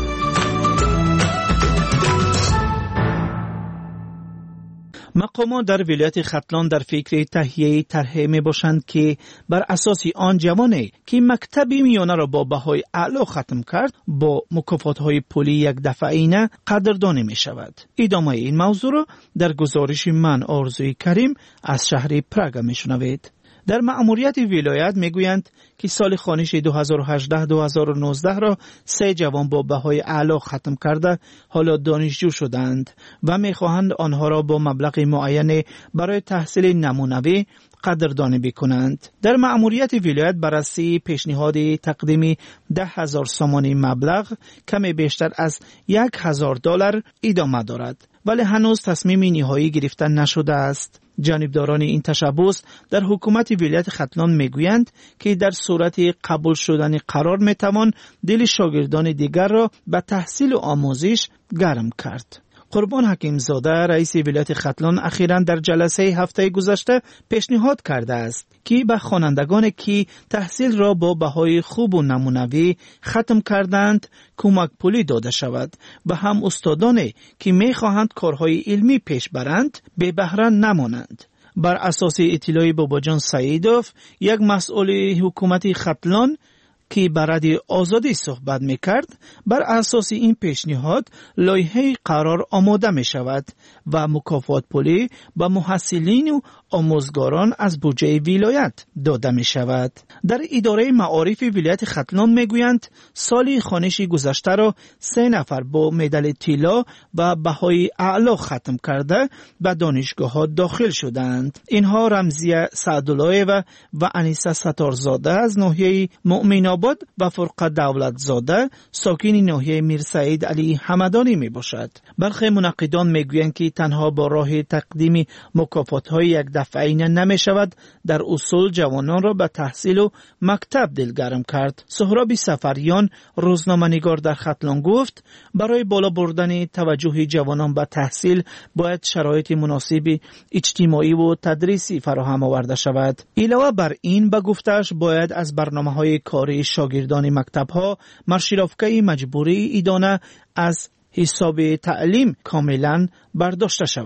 مقامات در ولایت ختلان در فکر تهیه طرح می باشند که بر اساس آن جوانی که مکتب میانه را با بهای اعلا ختم کرد با مکافات‌های پولی یک دفعینه قدردانی می شود. ادامه این موضوع را در گزارش من آرزوی کریم از شهر پراگ می شنوید. در مأموریت ولایت میگویند که سال خوانش دو هزار و هجده دو هزار و نوزده را سه جوان با بهای اعلا ختم کرده حالا دانشجو شدند و میخواهند آنها را با مبلغ معین برای تحصیل نمونوی قدردانی بکنند. در مأموریت ولایت بررسی پیشنهاد تقدیم ده هزار سامانی مبلغ کمی بیشتر از یک هزار دلار ادامه دارد، ولی هنوز تصمیم نهایی گرفته نشده است. جانبداران این تشبث در حکومت ولایت ختلان میگویند که در صورت قبول شدن قرار میتوان دل شاگردان دیگر را به تحصیل و آموزش گرم کرد. قربان حکیم زاده رئیس ولایت ختلان اخیراً در جلسه هفته گذشته پیشنهاد کرده است که به خوانندگان که تحصیل را با بهای خوب و نمونوی ختم کردند کمک پولی داده شود و هم استادانی که می‌خواهند کارهای علمی پیش برند به بهره نمانند. بر اساس اطلاع باباجان سعیدوف، یک مسئول حکومت ختلان که برای رادیو آزادی صحبت میکرد، بر اساس این پیشنهاد لایحه قرار آماده می شود و مکافات پولی به محصلین و آموزگاران از بودجه ولایت داده می شود. در اداره معارف ولایت ختلان می گویند سال خوانش گذشته را سه نفر با مدال طلا و بهای اعلا ختم کرده به دانشگاه ها داخل شدند. اینها رمزیه سعدالله و و انیسه ستارزاده از ناحیه مؤمن آباد و فرقه دولت زاده ساکن ناحیه میر سعید علی حمدانی می باشد. برخی منقدان می گویند که تنها با راه تقدیم مکافات های یک دفعینه نمی شود در اصول جوانان را به تحصیل و مکتب دلگرم کرد. سهراب سفریان روزنامه‌نگار در ختلان گفت برای بالا بردن توجه جوانان به تحصیل باید شرایط مناسب اجتماعی و تدریسی فراهم آورده شود. علاوه بر این به گفتش باید از برنامه‌های کاری شاگردان مکتب‌ها مشرفکه مجبوری ایدانه از حساب تعلیم کاملا برداشته شود.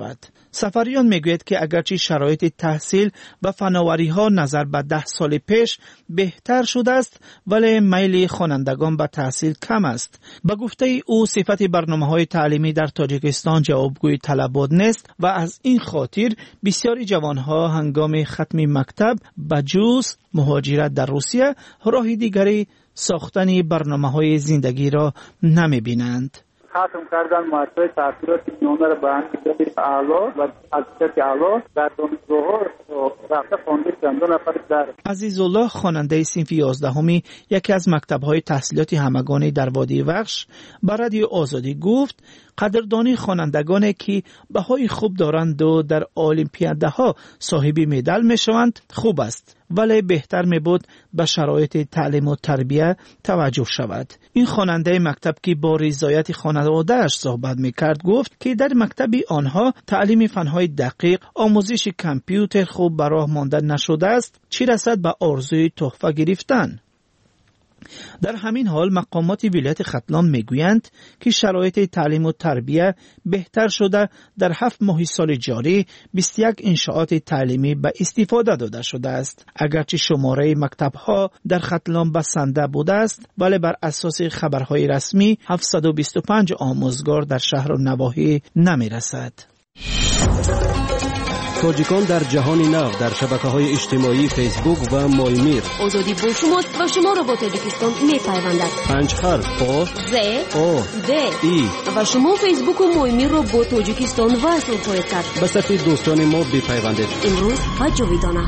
سفریان میگوید که اگرچه شرایط تحصیل و فناوری ها نظر به ده سال پیش بهتر شده است، ولی میل خوانندگان به تحصیل کم است. به گفته او صفت برنامه های تعلیمی در تاجیکستان جوابگوی طلبات نیست و از این خاطر بسیاری جوان ها هنگام ختم مکتب به جز مهاجرت در روسیه راه دیگری ساختن برنامه های زندگی را نمی بینند. ختم کردن مؤسسه تحصیلات میانه را به اندازه اعلا و از سطح اعلا در دانشگاه‌ها رفته خوانده چند نفر در عزیزالله خواننده صنف یازدهمی یکی از مکتب‌های تحصیلات همگانی در وادی وخش به رادیو آزادی گفت قدردانی خوانندگانی که بهای خوب دارند و در المپیادها صاحب مدال میشوند خوب است، ولی بهتر می بود به شرایط تعلیم و تربیه توجه شود. این خواننده مکتب که با رضایت خانواده‌اش صحبت میکرد گفت که در مکتب آنها تعلیم فنهای دقیق، آموزش کامپیوتر خوب به راه مانده نشده است، چی رسد به آرزوی تحفه گرفتن. در همین حال مقامات ولایت ختلان میگویند که شرایط تعلیم و تربیه بهتر شده. در هفت ماه سال جاری بیست و یک انشاءات تعلیمی به استفاده داده شده است. اگرچه شماره مکتب‌ها در ختلان بسنده بوده است، ولی بر اساس خبرهای رسمی هفتصد و بیست و پنج آموزگار در شهر و نواحی نمیرسد. تاجیکان در جهان نو در شبکه‌های اجتماعی فیسبوک و مایمیر. آزادی با شماست و شما را با تاجیکستان می‌پیوندد. پنج حرف آ ز آ د ای و شما فیسبوک و مایمیر را با تاجیکستان وصل خواهید کرد. به صفحه دوستان ما بپیوندید. امروز و جاویدانه.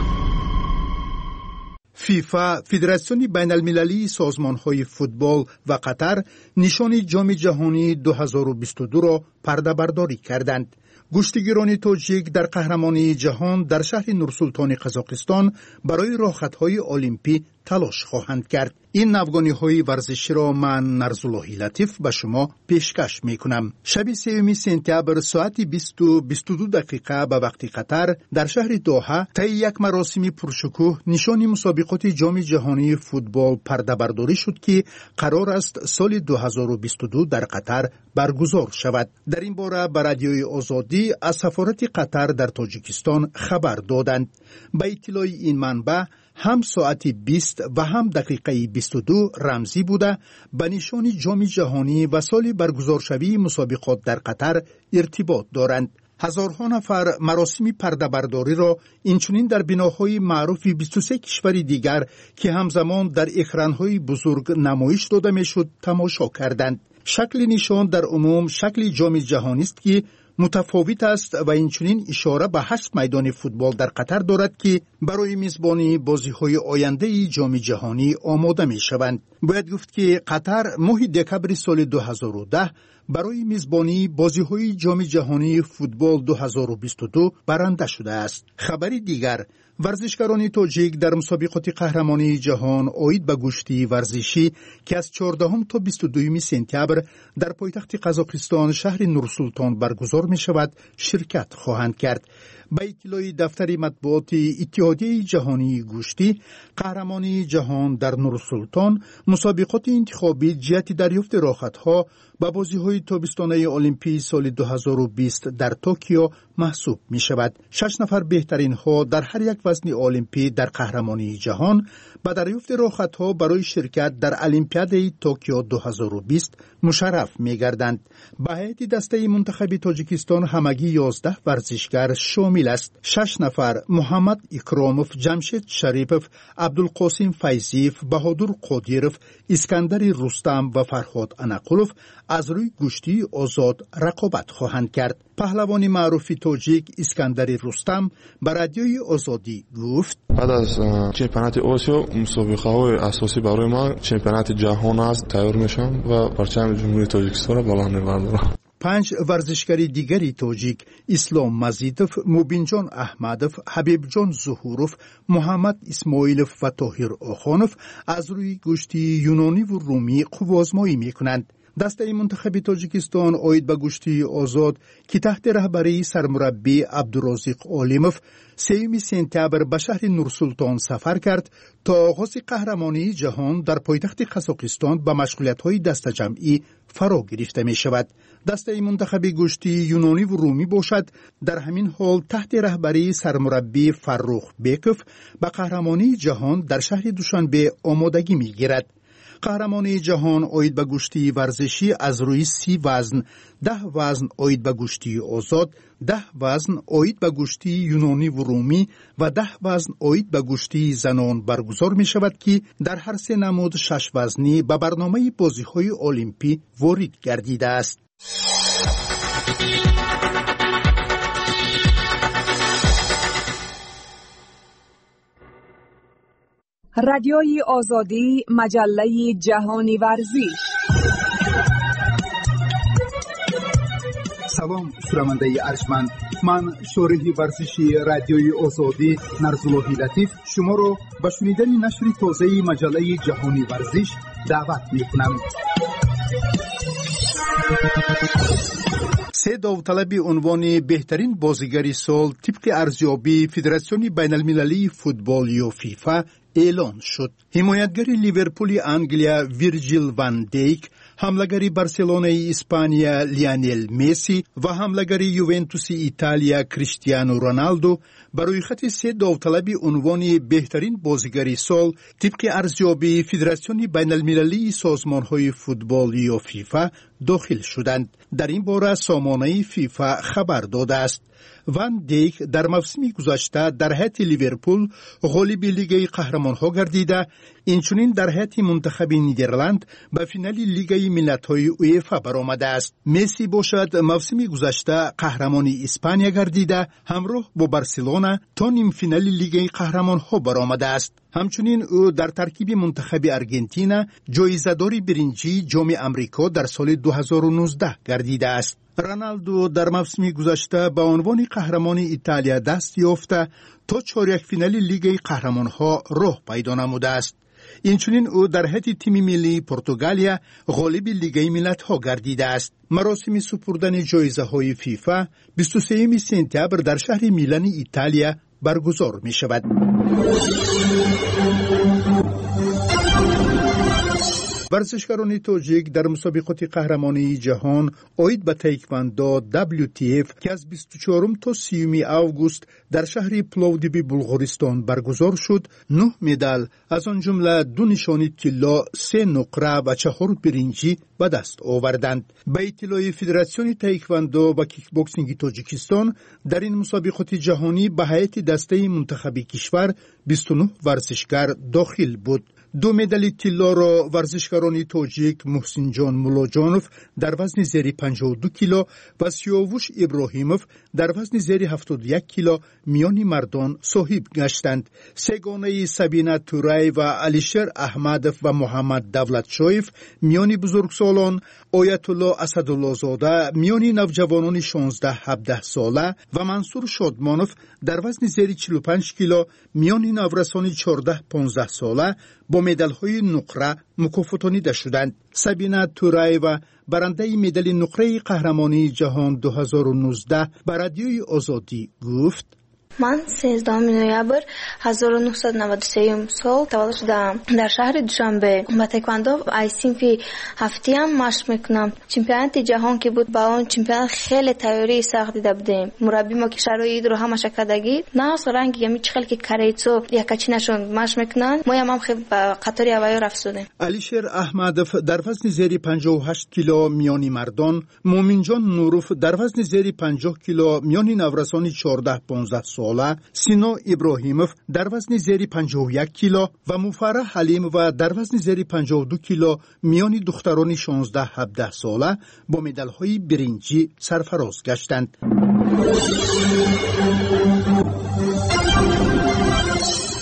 فیفا فدراسیون بین المللی سازمان‌های فوتبال و قطر نشان جام جهانی دو هزار و بیست و دو را پرده برداری کردند. گشتیگیران تاجیک در قهرمانی جهان در شهر نورسلطان قزاقستان برای راحت‌های المپی تلاش خواهند کرد. این نوگانی‌های ورزشی را من نرزاللهی لطیف به شما پیشکش می‌کنم. شب سوم سپتامبر ساعت بیست و بیست و دو دقیقه به وقت قطر در شهر دوحه طی یک مراسم پرشکوه نشان مسابقات جام جهانی فوتبال پرده برداری شد که قرار است سال دو هزار و بیست و دو در قطر برگزار شود. در این باره به رادیوی آزادی از سفارت قطر در تاجیکستان خبر دادند. به اطلاع این منبع هم ساعت بیست و هم دقیقه بیست و دو رمزی بوده به نشان جام جهانی و سال برگزارشوی مسابقات در قطر ارتباط دارند. هزارها نفر مراسم پرده برداری را اینچنین در بناهای معروف بیست و سه کشور دیگر که همزمان در اکرانهای بزرگ نمایش داده میشد تماشا کردند. شکل نشان در عموم شکل جام جهانی است که متفاوت است و اینچنین اشاره به هشت میدان فوتبال در قطر دارد که برای میزبانی بازی‌های آینده جام جهانی آماده می‌شوند. باید گفت که قطر ماه دکمبر سال دو هزار و ده برای میزبانی بازی‌های جام جهانی فوتبال دو هزار و بیست و دو برنده شده است. خبری دیگر، ورزشکاران تاجیک در مسابقات قهرمانی جهان عاید به گشتی ورزشی که از چهاردهم تا بیست و دوم سپتامبر در پایتخت قزاقستان شهر نورسلطان برگزار می شود شرکت خواهند کرد. به اطلاع دفتر مطبوعات اتحادیه جهانی گشتی، قهرمانی جهان در نورسلطان مسابقات انتخابی جهت دریافت راحت‌ها به بازی‌های تابستانه المپی سال دو هزار و بیست در توکیو محسوب می شود. شش نفر بهترین ها در هر یک وزن المپی در قهرمانی جهان به دریافت راحت‌ها برای شرکت در المپیاد توکیو دو هزار و بیست مشرف می گردند. به هیئت دسته منتخب تاجیکستان همگی یازده ورزشکار شامل است. شش نفر محمد اکراموف، جمشید شریپوف، عبدالقاسم فیضیف، بهادر قادیروف، اسکندر رستم و فرهاد انقلوف از روی گشتی آزاد رقابت خواهند کرد. پهلوان معروف تاجیک اسکندر رستم به رادیوی آزادی گفت: بعد از چمپیونات آسیا مسابقه‌های اساسی برای ما چمپیونات جهان است. تیار میشم و پرچم جمهوری تاجیکستان را بالا میبرم. پنج ورزشکاری دیگری تاجیک، اسلام مزیدوف، موبینجان احمدوف، حبیبجان ظهوروف، محمد اسماعیلوف و طاهر آخانوف از روی گشتی یونانی و رومی قوازمایی میکنند. دسته منتخب تاجیکستان اوید به گشتی آزاد که تحت رهبری سرمربی عبدالرازق عالموف سوم سپتامبر به شهر نورسلطان سفر کرد تا آغاز قهرمانی جهان در پایتخت قزاقستان به مشغولیت‌های دسته جمعی فرا گرفته می شود. دسته منتخب گشتی یونانی و رومی باشد در همین حال تحت رهبری سرمربی فرخ بیکوف به قهرمانی جهان در شهر دوشنبه آمادگی می گیرد. قهرمانی جهان اوید به گشتی ورزشی از روی سی وزن، ده وزن اوید به گشتی آزاد، ده وزن اوید به گشتی یونانی و رومی و ده وزن اوید به گشتی زنان برگزار می شود که در هر سه نمود شش وزنی به برنامه بازی های المپی وارد گردیده است. رادیوی آزادی، مجله جهانی ورزش. سلام شنونده ارجمند، من شارح ورزشی رادیوی آزادی نرزاللهی لطیف شما را به شنیدن نشر تازه مجله جهانی ورزش دعوت می‌کنم. سه داوطلب عنوان بهترین بازیگر سال طبق ارزیابی فدراسیون بین المللی فوتبال یا فیفا اعلان شد. حمایتگر لیورپول انگلیا ویرجیل وان دیک، حمله‌گر بارسلونای اسپانیا لیونل مسی و حمله‌گر یوونتوس ایتالیا کریستیانو رونالدو برای خط سه داوطلب عنوان بهترین بازیگر سال طبق ارزیابی فدراسیون بین المللی سازمان‌های فوتبال یا فیفا داخل شدند. در این باره سامانه فیفا خبر داده است. وان دیک در موسم گذشته در هیئت لیورپول غالب لیگ قهرمان‌ها گردیده، اینچنین در هیئت منتخب نیدرلند به فینال لیگ ملت‌های اوئفا برآمده است. مسی باشد موسم گذشته قهرمان اسپانیا گردیده، همراه با بارسلونا تا نیم فینال لیگ قهرمان‌ها برآمده است. همچنین او در ترکیب منتخب ارژانتین جایزه‌دار برنجی جام آمریکا در سال دو هزار و نوزده گردیده است. رونالدو در موسم گذشته به عنوان قهرمان ایتالیا دست یافته تا چهاریک فینال لیگ قهرمان‌ها راه پیدا نموده است. اینچنین او در هیئت تیم ملی پرتغالیا غالب لیگ ملت‌ها گردیده است. مراسم سپردن جایزه‌های فیفا بیست و سوم سپتامبر در شهر میلان ایتالیا برگزار می شود. ورزشکاران تاجیک در مسابقات قهرمانی جهان اوید به تایکواندو دبلیو تی اف که از بیست و چهارم تا سیوم آگوست در شهر پلوودیو بلغارستان برگزار شد، نه مدال از آن جمله دو نشانی طلا، سه نقره و چهار برنجی به دست آوردند. به اطلاع فدراسیون تایکواندو و کیک بوکسینگ تاجیکستان در این مسابقات جهانی به هیئت دسته منتخب کشور بیست و نه ورزشکار داخل بود. دو مدال طلا را ورزشکاران تاجیک محسن جان مولاجانوف در وزن زیر پنجاه و دو کیلو و سیاوش ابراهیموف در وزن زیر هفتاد و یک کیلو میان مردان صاحب گشتند. سگانه سبینه تورای و علیشر احمدوف و محمد دولتشایف میان بزرگسالان، آیت الله اسدالله زاده میان نوجوانان شانزده هفده ساله و منصور شادمانوف در وزن زیر چهل و پنج کیلو میان نورسان چهارده پانزده ساله با مدال‌های نقره مکافاتانیده شدند. سبینه تورایوا برنده مدال نقره قهرمانی جهان دو هزار و نوزده به رادیوی آزادی گفت: من سیزدهم نوامبر هزار و نهصد و نود و سه سال تولد شدم. در شهر دوشنبه با تایکواندو ای صنفی هفتی هم مشق میکنم. چمپیونات جهان که بود با اون چمپیون خیلی تیاری سخت دیده بودیم. مربی ما که شرایط رو همش کردگی نه رنگ یمی چخل که کریتسو یا کچی نشون مشق میکنن. ما هم خیلی قطاری اوایو رفت شدیم. علیشر احمدوف در وزن زیر پنجاه و هشت کیلو میانی مردان، مومن جان نوروف در وزن زیر پنجاه کیلو میانی نورسان چهارده پانزده ساله، سینا ابراهیموف در وزن زیر پنجاه و یک کیلو و مفرح حلیم و در وزن زیر پنجاه و دو کیلو میان دختران شانزده هفده ساله با مدال‌های برنجی سرفراز گشتند.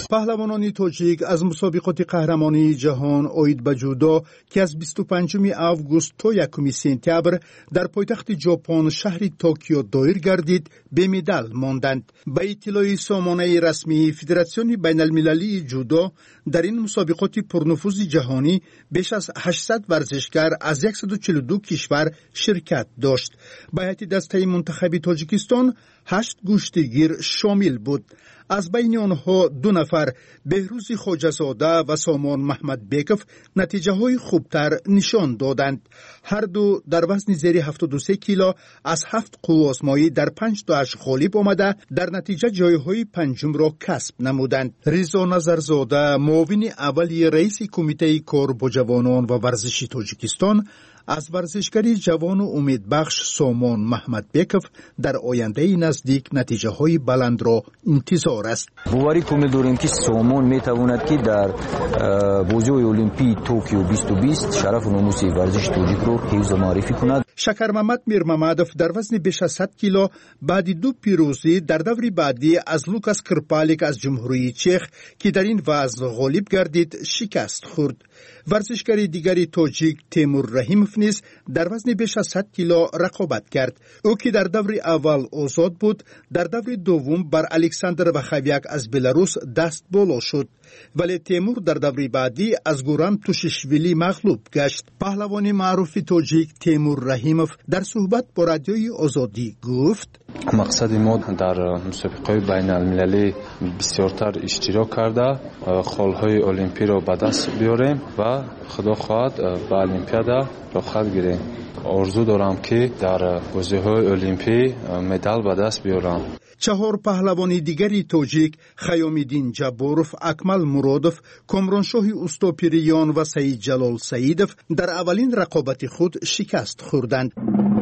پهلوانان تاجیک از مسابقات قهرمانی جهان اوید به جودو که از بیست و پنجم آگوست تا یکم سپتامبر در پایتخت ژاپن شهر توکیو دایر گردید به مدال ماندند. به اطلاع سامانه رسمی فدراسیون بین المللی جودو در این مسابقات پرنفوذ جهانی بیش از هشتصد ورزشکار از صد و چهل و دو کشور شرکت داشت. به هیئت دسته منتخب تاجیکستان هشت گشتیگیر شامل بود. از بین آنها دو نفر بهروز خواجه‌زاده و سامان محمد بیکف نتیجه های خوبتر نشان دادند. هر دو در وزن زیر هفتاد و سه کیلو از هفت قواسمایی در پنج تاش غالب آمده در نتیجه جایهای پنجم را کسب نمودند. رضا نظرزاده معاون اولی رئیس کمیته کار با جوانان و ورزشی تاجیکستان از ورزشکاری جوان و امیدبخش سامان محمد بیکف در آینده نزدیک نتیجه های بلند را انتظار است. باوری کنید داریم که سامان میتواند که در بازی‌های المپیک توکیو بیست و بیست شرف و ناموس ورزش تاجیک را حفظ و معرفی کند. شکر محمد میرممدوف در وزن بیش از صد کیلو بعد دو پیروزی در دور بعدی از لوکاس کرپالیک از جمهوری چک که در این وزن غالب گردید شکست خورد. ورزشکار دیگری تاجیک تیمور رحیموف نیز در وزن بیش از صد کیلو رقابت کرد. او که در دور اول آزاد بود در دور دوم بر الکساندر وخویک از بلاروس دست بالا شد، ولی تیمور در دور بعدی از گوران توشیشویلی مغلوب گشت. پهلوان معروف تاجیک تیمور رحیموف در صحبت با رادیوی آزادی گفت: مقصد ما در مسابقه بین المللی بسیارتر اشتراک کرده خالهای المپی را به دست بیاریم و خدا خواهد به المپیادا رخصت گیریم. آرزو دارم که در بازی‌های المپی مدال به دست بیارم. چهار پهلوان دیگری تاجیک خیام‌الدین جباروف، اکمل مرادوف، کامرانشاه اوستاپیریان و سعید جلال سعیدوف در اولین رقابت خود شکست خوردند.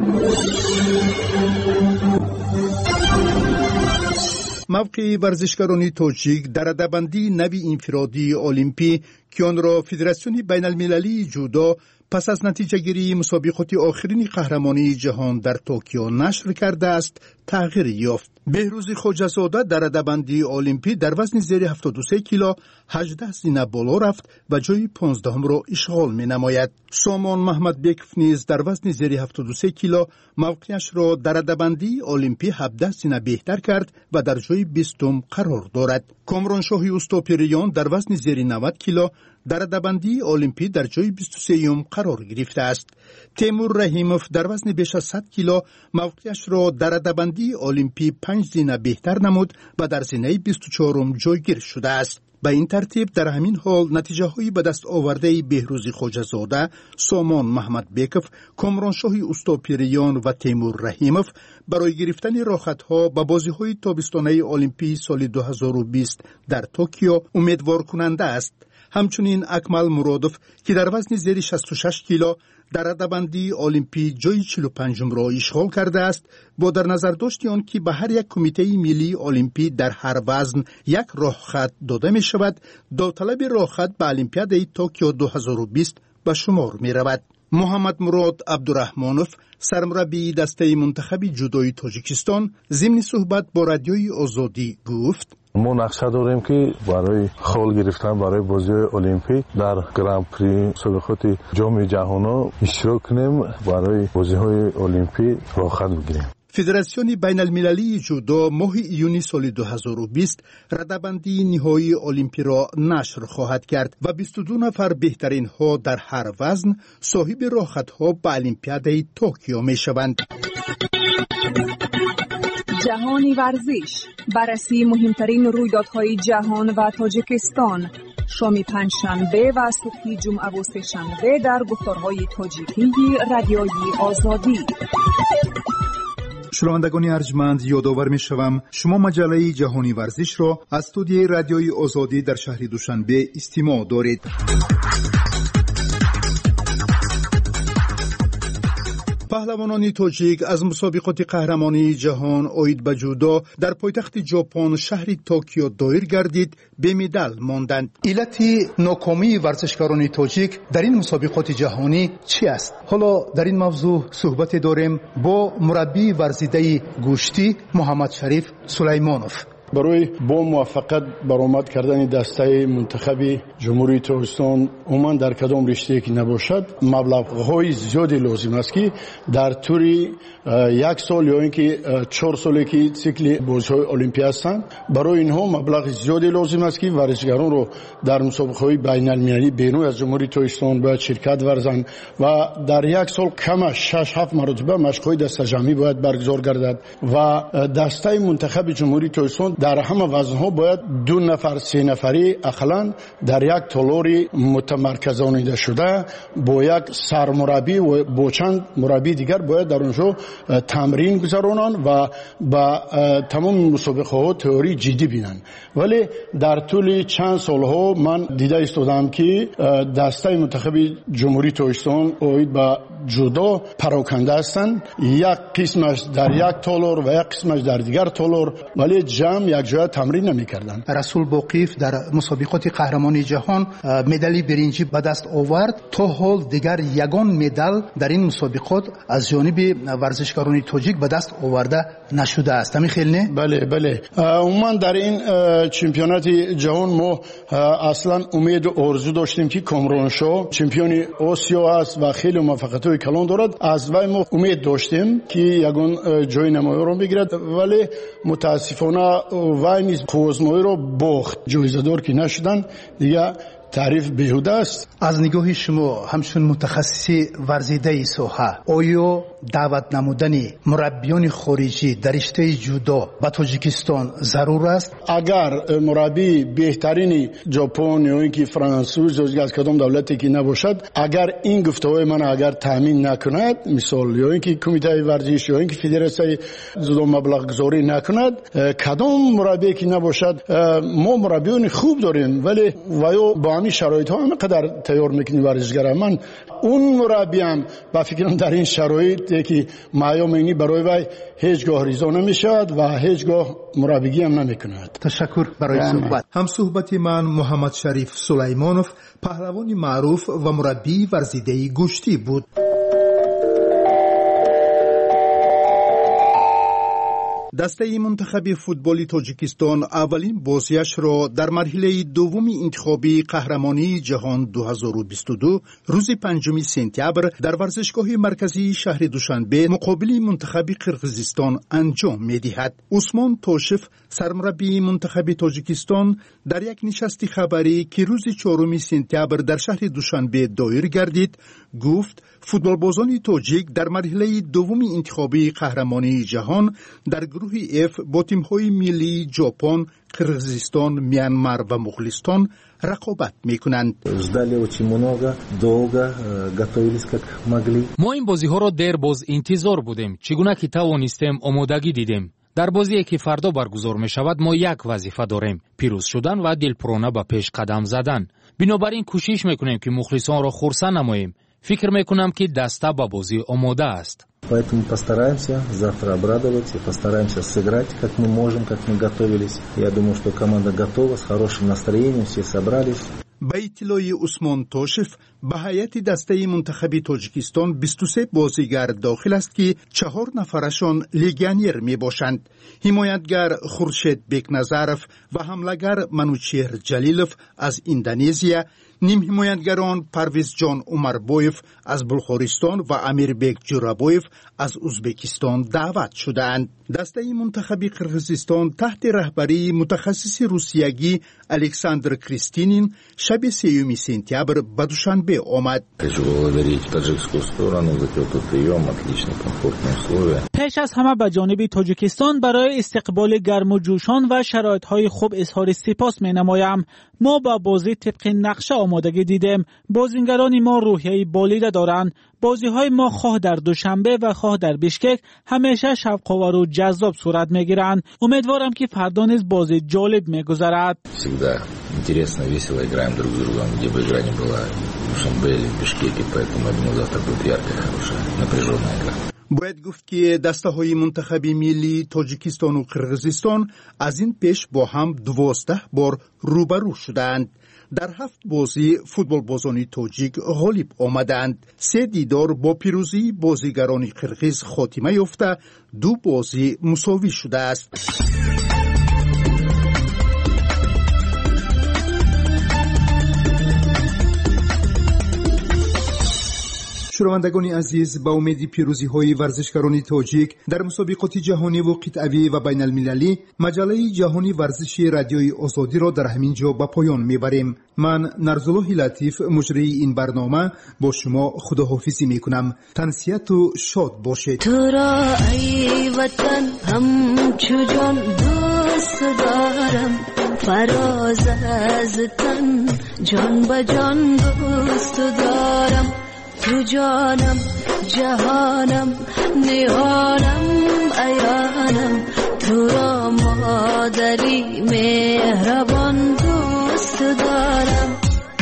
موقع ورزشکاران تاجیک در رده‌بندی نوی انفرادی المپی که آن را فدراسیون بین المللی جودو پس از نتیجه گیری مسابقات آخرین قهرمانی جهان در توکیو نشر کرده است تغییر یافت. بهروز خواجه‌زاده در رده‌بندی المپی در وزن زیر هفتاد و سه کیلو هجده زینه بالا رفت و جای پانزدهم را اشغال می نماید. سامان محمد بیکف نیز در وزن زیر هفتاد و سه کیلو موقعش را در رده‌بندی المپی هفده زینه بهتر کرد و در جای بیستم قرار دارد. کامرانشاه اوستاپیریان در وزن زیر نود کیلو در رده‌بندی المپی در جای بیست و سه قرار گرفته است. تیمور رحیموف در وزن بیش از صد کیلو موقعش را در رده‌بندی المپی پنج زینه بهتر نمود و در زینه بیست و چهارم جایگیر شده است. به این ترتیب در همین حال نتیجه های به دست آورده بهروز خواجه‌زاده، سامان محمد بیکف، کامرانشاه اوستاپیریان و تیمور رحیموف برای گرفتن راحت‌ها به بازی‌های تابستانه المپی سال دو هزار و بیست در توکیو امیدوار کننده است. همچنین اکمل مرادوف که در وزن زیر شصت و شش کیلو در رده‌بندی المپی جای چهل و پنجم را اشغال کرده است، با در نظر داشت آن که به هر یک کمیته ملی المپی در هر وزن یک راهخط داده می شود، داوطلب راهخط به المپیاد توکیو دو هزار و بیست به شمار می رود. محمد مراد عبدالرحمانوف، سرمربی دسته منتخب جودوی تاجیکستان، ضمن صحبت با رادیوی آزادی گفت: ما نقشه داریم که برای خال گرفتن برای بازی المپیک در گرند پری مسابقات جام جهانی اشتراک کنیم، برای بازی‌های المپیک راحت بگیریم. فدراسیون بین المللی جودو ماه ایونی سال دو هزار و بیست رده‌بندی نهایی المپی را نشر خواهد کرد و بیست و دو نفر بهترین ها در هر وزن صاحب راحت ها به المپیاد توکیو می شوند. جهانی ورزش، بررسی مهمترین رویدادهای جهان و تاجیکستان، شام پنجشنبه و صبح جمعه و سه‌شنبه در گفتارهای تاجیکی رادیوی آزادی. شنوندگان ارجمند، یادآور می‌شوم شما مجله جهانی ورزش را از استودیوی رادیوی آزادی در شهر دوشنبه استماع دارید. پهلوانان تاجیک از مسابقات قهرمانی جهان اوید به جودو در پایتخت ژاپن شهر توکیو دایر گردید به مدال ماندند. علت ناکامی ورزشکاران تاجیک در این مسابقات جهانی چی است؟ حالا در این موضوع صحبت داریم با مربی ورزیده گوشتی محمد شریف سلیمانوف. برای با موفقیت برآمد کردن دسته منتخب جمهوری تاجیکستان عموما در کدام رشته که نباشد مبلغ‌های زیادی لازم است که در طول یک سال یا اینکه چهار سالی که سیکل بازی‌های المپیک هستند برای اینها مبلغ زیادی لازم است که ورزشکاران رو در مسابقه‌های بین‌المللی بیرون از جمهوری تاجیکستان باید شرکت ورزند و در یک سال کم شش هفت مرتبه مشق‌های دسته جمعی باید برگزار گردد و دسته منتخب جمهوری تاجیکستان در همه وزن‌ها باید دو نفر سه نفری اقلاً در یک تالار متمرکزانیده شده با یک سرمربی و با چند مربی دیگر باید در اونجا تمرین گذرانند و با تمام مسابقه‌ها تئوری جدی بینند. ولی در طول چند سالها من دیده استودم که دسته منتخب جمهوری تاجیکستان اوید با جدا پراکنده هستند، یک قسمش در یک تالار و یک قسمش در دیگر تالار، ولی جمع یک جای تمرین نمی‌کردند. رسول باقیف در مسابقات قهرمانی جهان مدال برنجی به دست آورد. تا حال دیگر یگان مدال در این مسابقات از جانب ورزشکاران تاجیک به دست آورده نشده است. همین خیلی نه؟ بله بله. عموما در این چمپیونات جهان ما اصلا امید و آرزو داشتیم که کامرانشاه چمپیون آسیا است و خیلی موفقیت‌های کلان دارد. از وی ما امید داشتیم که یگان جای نمایی را بگیرد، ولی متاسفانه وی نیز قوزمایی را باخت. جایزه دار که نشدن دیگه تعریف بیهوده است. از نگاه شما همچون متخصص ورزیده ساحه آیا دعوت نمودن مربیان خارجی در رشته جودو به تاجیکستان ضرور است؟ اگر مربی بهترین ژاپن یا اینکه فرانسوز یا از کدام دولتی که نباشد، اگر این گفته‌های من اگر تامین نکند، مثال یا اینکه کمیته ورزش یا اینکه فدراسیون جودو مبلغ گذاری نکند، کدام مربی که نباشد، ما مربیان خوب داریم ولی وایو با همین شرایط ها همینقدر تیار میکنیم ورزشگر. من اون مربیم با فکرم در این شرایط که معیام اینی برای وی هیچگاه ریزا نمیشود و هیچگاه مربیگی هم نمیکند. تشکر برای صحبت. هم صحبت من محمد شریف سلیمانوف، پهلوان معروف و مربی ورزیده گوشتی بود. دسته منتخب فوتبال تاجیکستان اولین بازیش را در مرحله دوم انتخابی قهرمانی جهان دو هزار و بیست و دو روز پنجم سپتامبر در ورزشگاه مرکزی شهر دوشنبه مقابل منتخب قرقیزستان انجام می‌دهد. عثمان توشف، سرمربی منتخب تاجیکستان، در یک نشست خبری که روز چهارم سپتامبر در شهر دوشنبه دایر گردید گفت فوتبالبازان تاجیک در مرحله دوم انتخابی قهرمانی جهان در گروه اف با تیم‌های ملی ژاپن، قرقیزستان، میانمار و مغولستان رقابت میکنند. ما این بازی ها را دیر باز انتظار بودیم. چگونه که توانستیم آمادگی دیدیم. در بازی که فردا برگزار می شود ما یک وظیفه داریم: پیروز شدن و دلپرانه به پیش قدم زدن. بنابراین کوشش میکنیم که مخلصان را خرسند نماییم. فکر میکنم که دسته به بازی آماده است. Поэтому постараемся завтра обрадовать и постараемся сыграть, как мы можем, как мы готовились. Я думаю, что команда готова, с хорошим настроением, все собрались. به اطلاع عثمان توشف، به هیئت دسته منتخب تاجیکستان بیست و سه بازیگر داخل است که چهار نفرشان لیگانیر می باشند. حمایتگر خورشید بیکنظرف و حملهگر منوچهر جلیلوف از اندونزیا، نیم حمایتگران پرویز جان عمربویف از بلغارستان و امیر بیگ جورابویف از ازبکستان دعوت شدند. دسته منتخب قرقیزستان تحت رهبری متخصص روسیایی الکساندر کریستینین شب سیوم سپتامبر به دوشنبه آمد. پیش از همه به جانب تاجیکستان برای استقبال گرم و جوشان و شرایط‌های خوب اظهار سپاس می‌نمایم. ما با بازی طبق نقشه آمادگی دیدیم. بازیگران ما روحیه بالیده دارند. بازی‌های ما خواه در دوشنبه و خواه در بیشکک همیشه شوق‌آور و جذاب صورت می‌گیرند. امیدوارم که فردا نیز بازی جالب می‌گذرد. Всегда интересно, весело играем друг с другом, где бы игра ни была. В Шамбеле, в Бишкеке, поэтому я думаю, завтра будет яркая, хорошая, напряженная игра. باید گفت که دسته های منتخب ملی تاجیکستان و قرقیزستان از این پیش با هم دوازده بار روبرو شدند. در هفت بازی فوتبال بازان تاجیک غالب آمدند. سه دیدار با پیروزی بازیگران قرقیز خاتمه یافته، دو بازی مساوی شده است. شنوندگان عزیز، با امید پیروزی های ورزشکاران تاجیک در مسابقات جهانی و قطعی و بین المللی، مجله جهانی ورزشی رادیوی آزادی را در همین جا به پایان میبریم. من نرزالله لطیف مجری این برنامه با شما خداحافظی میکنم. تنسیت و شاد باشید. تو را ای وطن همچو جان دوست دارم، فراز از تن جان به جان دوست دارم. تو جانم جهانم نهانم ایانم، تو را مادری مهربان دوست دارم.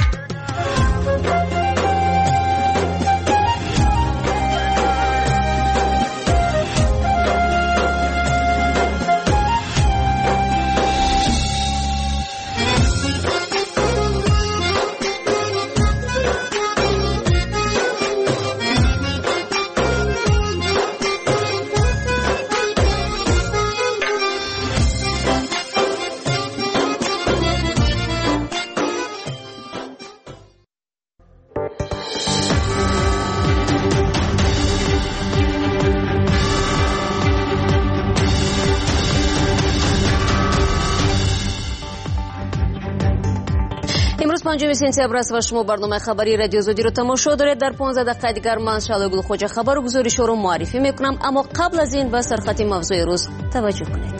پنجم سپتامبر است و شما برنامه خبری رادیو آزادی رو تماشا دارید. در پانزده دقیقه دیگر من شعله گل خوجا خبر و گزارش رو معرفی میکنم، اما قبل از این به سرخط موضوع روز توجه کنید.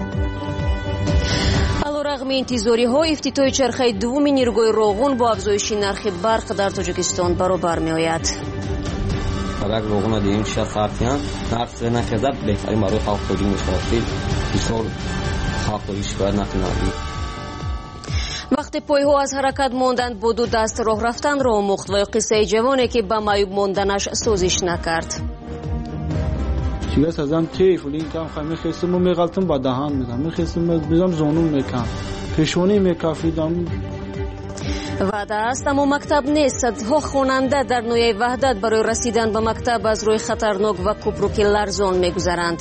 علیرغم انتظاری ها، افتتاح چرخه دوم نیروگاه روغن با افزایش نرخ برق در تاجیکستان برابر می آید. برای روغن دیدیم شش ساعتیان نرخ نخزد بهترین برای خلق توجیه میشود. بسیار خلق توجیه شکایت نکنند. وقتی پایها از حرکت ماندند، بود و دست راه رفتن را آموخت و قصه جوانی که به معیوب ماندنش سوزش نکرد. چیگه سازم تیف و لینکم خواهی میخیستم و میغلطم با دهان میزم میخیستم بیزم زانون میکن پیشونی میکافیدم. وعده است اما مکتب نیست. صدها خواننده در نوی وحدت برای رسیدن به مکتب از روی خطرناک و کوپروک لرزان میگذرند.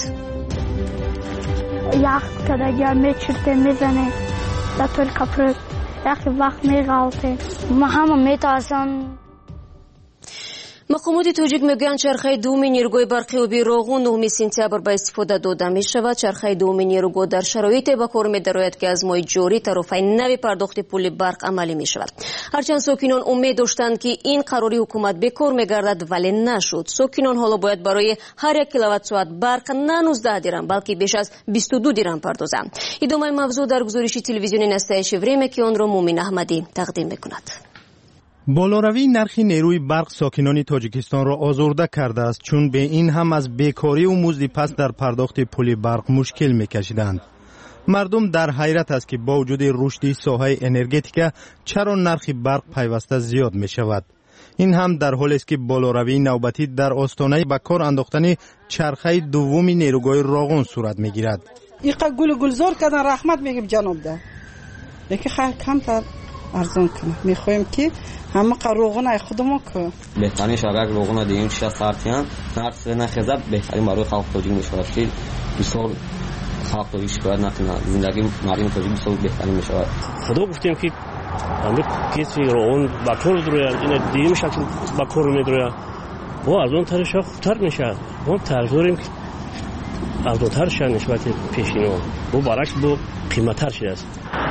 یخ کدگر میچرته میزنه در طول کپروک یکی وقت میغلطه ما همه میترسن. مقامات تاجیک میگویند چرخه دوم نیروگاه برقی و بیروغون نهم سپتامبر به استفاده داده می شود. چرخه دوم نیروگاه در شرایط به کار می درآید که از ماه جاری طرفین نوی پرداخت پول برق عملی می شود. هرچند ساکنان امید داشتند که این قراری حکومت به کار می گردد ولی نشد. ساکنان حالا باید برای هر یک کیلووات ساعت برق نه نوزده درم بلکه بیش از بیست و دو درم پردازند. ادامه موضوع در گزارش تلویزیونی نستایش وریم که آن را مومن احمدی تقدیم میکند. بالاروی نرخ نیروی برق ساکنان تاجیکستان را آزرده کرده است، چون به این هم از بیکاری و مزد پس در پرداخت پول برق مشکل میکشیدند. مردم در حیرت است که با وجود رشد ساحه انرژتیک چرا نرخ برق پیوسته زیاد می شود. این هم در حالی است که بالاروی نوبتی در آستانه به کار انداختن چرخه دوم نیروگاه روغن صورت میگیرد. این گل گلزار کردن رحمت میگیم جناب ده، لیکن خیلی کمتر ارزان کنه. میخوایم که همه روغن خودمون که بهترین شبکه روغن دیدیم شش ساعتیان نرخ نخزد بهترین برای خلق توجیه میشود. بسیار خلق توجیه شکایت نکنند. زندگی مردم توجیه بسیار بهترین میشود. خدا گفتیم که همه کسی روغن با کار درویند، این دیدیم شکل با کار میدرویند و از اون ترش خوبتر میشه. ما ترجوریم که از اون ترش نسبت پیشینو و برعکس با قیمتتر شده است.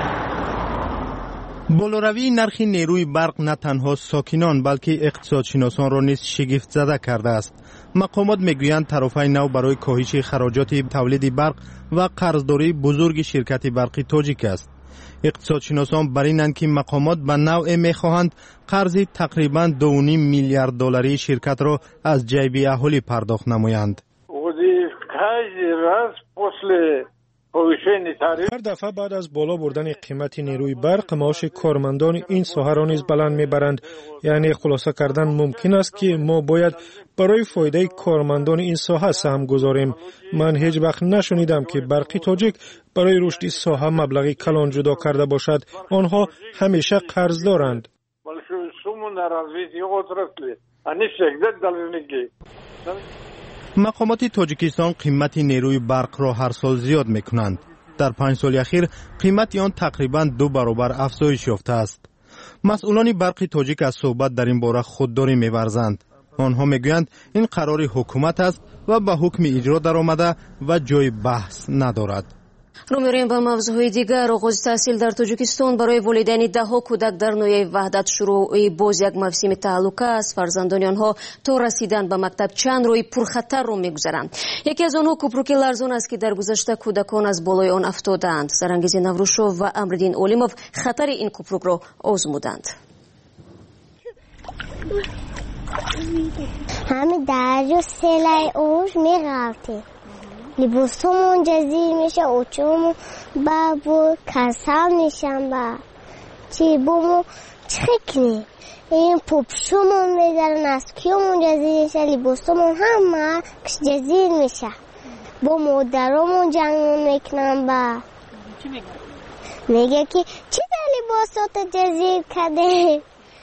بالاروی نرخ نیروی برق نه تنها ساکنان بلکه اقتصادشناسان را نیز شگفت زده کرده است. مقامات میگویند طرفین نو برای کاهش خراجات تولید برق و قرضداری بزرگ شرکت برقی تاجیک است. اقتصادشناسان بر اینند که مقامات به نوع میخواهند قرض تقریبا دو و نیم میلیارد دلاری شرکت را از جیب اهالی پرداخت نمایند. هر دفعه بعد از بالا بردن قیمت نیروی برق، معاش کارمندان این ساحه را نیز بلند میبرند. یعنی خلاصه کردن ممکن است که ما باید برای فایده کارمندان این ساحه سهم گذاریم. من هیچ وقت نشنیدم که برقی تاجیک برای رشد ساحه مبلغی کلان جدا کرده باشد. آنها همیشه قرض دارند. مقامات تاجیکستان قیمت نیروی برق را هر سال زیاد میکنند. در پنج سال اخیر قیمت آن تقریبا دو برابر افزایش یافته است. مسئولان برق تاجیک از صحبت در این باره خودداری می‌ورزند. آنها میگویند این قرار حکومت است و به حکم اجرا در آمده و جای بحث ندارد. رو می‌رویم به موضوع دیگر. آغاز تحصیل در تاجیکستان برای والدین ده ها کودک در نویه وحدت شروع باز یک موسم تعلق است. فرزندان آنها تا رسیدن به مکتب چند روی پرخطر رو می‌گذرند. یکی از آنها کوپروک لرزون است که در گذشته کودکان از بالای آن افتادند. زرانگیز نوروشوف و امردین اولیموف خطر این کوپروک را آزمودند. همه درجا سیلای اوش می‌غلطه. لباسمون جزیر میشه، اوچمون بابو کسل میشن با چی بومو چکنی این پوپشمون میدارن اسکیمون جزیر میشه، لباسمون همه جزیر میشه. با مادرمون جنگ میکنن با چی میگه؟ میگه که چی در لباسات جزیر کده؟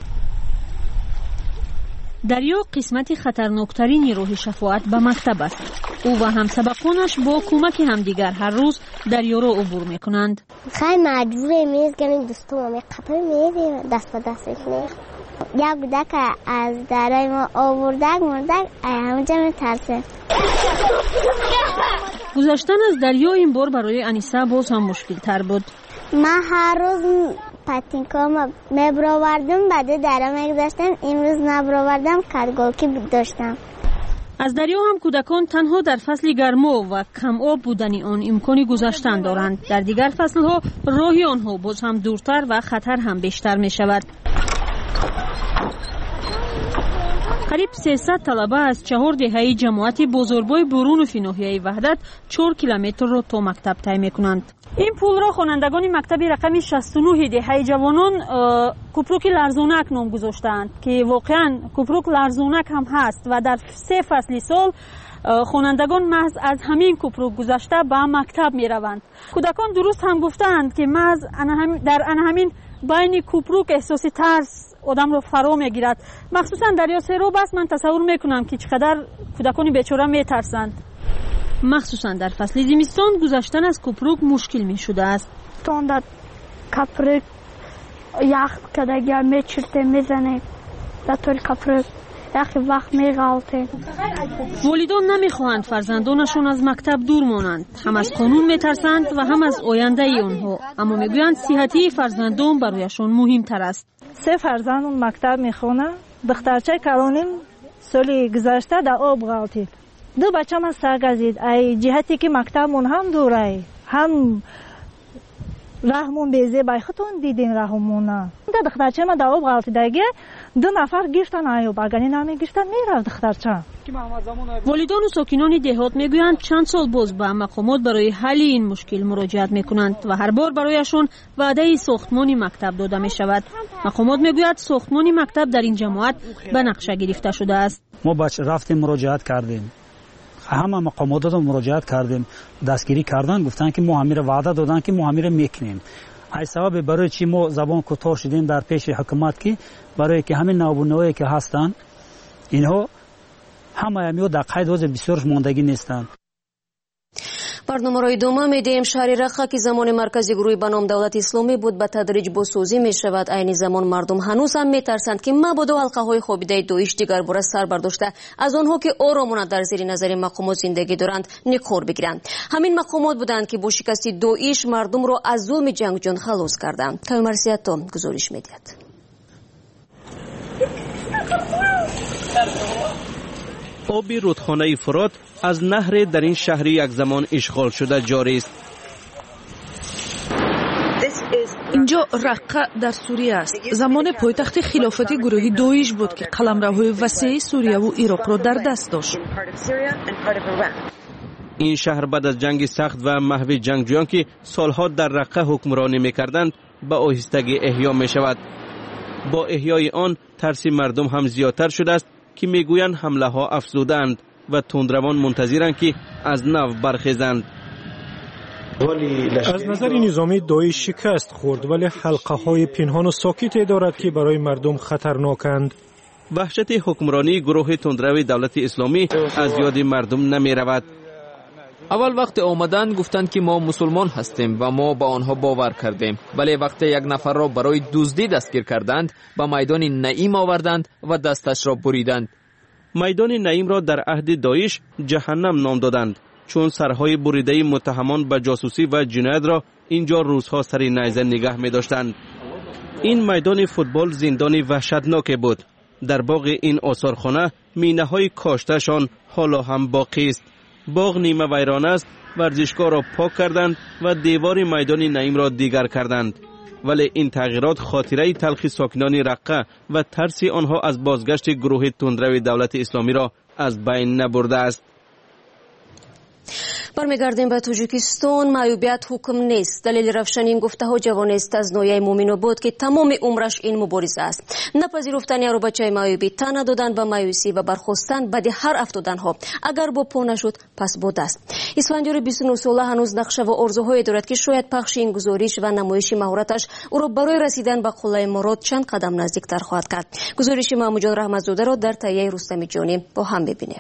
دریا قسمت خطرناکترین راه شفاعت به مکتب است. او و همسبقانش با کمک همدیگر هر روز دریا را عبور میکنند. خیلی مجبوره میزگنیم دوستم می قبل میزیم دست به دستش میخ یک بوده که از درای ما آوردک مردک همونجا میترسه. گذشتن از دریا این بار برای انیسه باز هم مشکل تر بود. من هر روز پاتینکا میبراوردم بعد دریا میگذاشتم، امروز نبراوردم کارگلکی داشتم. از دریا هم کودکان تنها در فصل گرما و کم آب بودن آن امکانی گذشتن دارند. در دیگر فصلها راهی آنها باز هم دورتر و خطر هم بیشتر می شود. قریب سیصد طلبه از چهار دهه جماعت بزرگوی برون و ناحیه وحدت چهار کیلومتر را تا مکتب طی می‌کنند. این پول را خوانندگان مکتب رقم شصت و نه دهه جوانان کوپروک لرزونک نام گذاشتند که واقعا کوپروک لرزونک هم هست و در سه فصل سال خوانندگان محض از همین کوپروک گذشته به مکتب می روند. کودکان درست هم گفتند که محض در همین بین کوپروک احساس ترس آدم رو فرا میگیرد. مخصوصا دریا سیروب است. من تصور میکنم که چقدر کودکان بیچاره میترسند. مخصوصا در فصل زمستان گذشتن از کوپروک مشکل می شده است. تون در کوپروک یخ کدگی میچرته میزنه در طول کوپروک یخ وقت میغلطه. والدان نمیخواهند فرزندانشون از مکتب دور مانند. هم از قانون میترسند و هم از آینده آنها، اما میگویند صحتی فرزندان برایشون مهمتر است. سه فرزند مکتب میخونه. دخترچه کلانیم سال گذشته در آب غلطید. دو بچه من سرگزید ای جهتی که مکتبمون هم دوره هم رحمون بیزه بای خودتون دیدین رحمون نه ده دخترچه من در آب غلطیدگی دو نفر گیرتن ایوب اگرنی نمی گیرتن میرفت دخترچه. والدان و ساکنان دهات میگویند چند سال باز به مقامات برای حل این مشکل مراجعت میکنند و هر بار برایشون وعده ساختمان مکتب داده می شود. مقامات میگوید ساختمان مکتب در این جماعت به نقشه گرفته شده است. ما بچه رفتیم مراجعت کردیم، همه مقامات رو مراجعت کردیم، دستگیری کردن، گفتن که ما همین وعده دادن که ما همین میکنیم. ای سبب برای چی ما زبان کوتاه شدیم در پیش حکومت که برای که همین نابونهایی که هستن اینها همه همیو در قید وضع بسیارش ماندگی نیستند. برنامه را ادامه میدیم. شهر رخا که زمان مرکزی گروهی به نام دولت اسلامی بود به تدریج بازسازی می شود. عین زمان مردم هنوز هم میترسند که مبادا حلقه های خوابیده داعش دیگر باره سر برداشته از آنها که آرامانه در زیر نظر مقامات زندگی دارند نکور بگیرند. همین مقامات بودند که با شکست داعش مردم را از ظلم جنگ جان خلاص کردند. کامرسیاتو گزارش میدهد. آب رودخانه فرات از نهر در این شهر یک زمان اشغال شده جاری است. اینجا رقه در سوریه است. زمان پایتخت خلافت گروهی داعش بود که قلمروهای وسیع سوریه و عراق را در دست داشت. این شهر بعد از جنگ سخت و محو جنگجویان که سالها در رقه حکمرانی می‌کردند به آهستگی احیا می‌شود. با احیای آن ترس مردم هم زیادتر شده است که میگویند حمله ها افزودند و تندروان منتظرند که از نو برخیزند. از نظر نظامی داعش شکست خورد ولی حلقه های پنهان و ساکتی دارد که برای مردم خطرناکند. وحشت حکمرانی گروه تندرو دولت اسلامی از یاد مردم نمی رود. اول وقت آمدن گفتند که ما مسلمان هستیم و ما با آنها باور کردیم، ولی وقت یک نفر را برای دزدی دستگیر کردند به میدان نعیم آوردند و دستش را بریدند. میدان نعیم را در عهد داعش جهنم نام دادند، چون سرهای بریده متهمان به جاسوسی و جنایت را اینجا روزها سر نیزه نگه می داشتند. این میدان فوتبال زندانی وحشتناک بود. در باغ این آثارخانه مینه های کاشتشان حالا هم باقی است. باغ نیمه ویران است. ورزشگاه را پاک کردند و دیوار میدان نعیم را دیگر کردند. ولی این تغییرات خاطره تلخی ساکنان رقه و ترس آنها از بازگشت گروه تندرو دولت اسلامی را از بین نبرده است. برمیگردیم به تاجیکستان. معیوبیت حکم نیست. دلیل رفشن این گفته ها جوانی است از نویه مومینو بود که تمام عمرش این مبارزه است. نپذیرفتن یارو بچه معیوبی تنه دادن و مایوسی و برخواستن بعد هر افتادن ها. اگر با پا نشد پس بود است. اسفندیار بیست و نه ساله هنوز نقشه و آرزوهای دارد که شاید پخش این گزارش و نمایش مهارتش او را برای رسیدن به قله مراد چند قدم نزدیکتر خواهد کرد. گزارش محمود رحمتزاده را در تهیه رستمی جانی با هم ببینیم.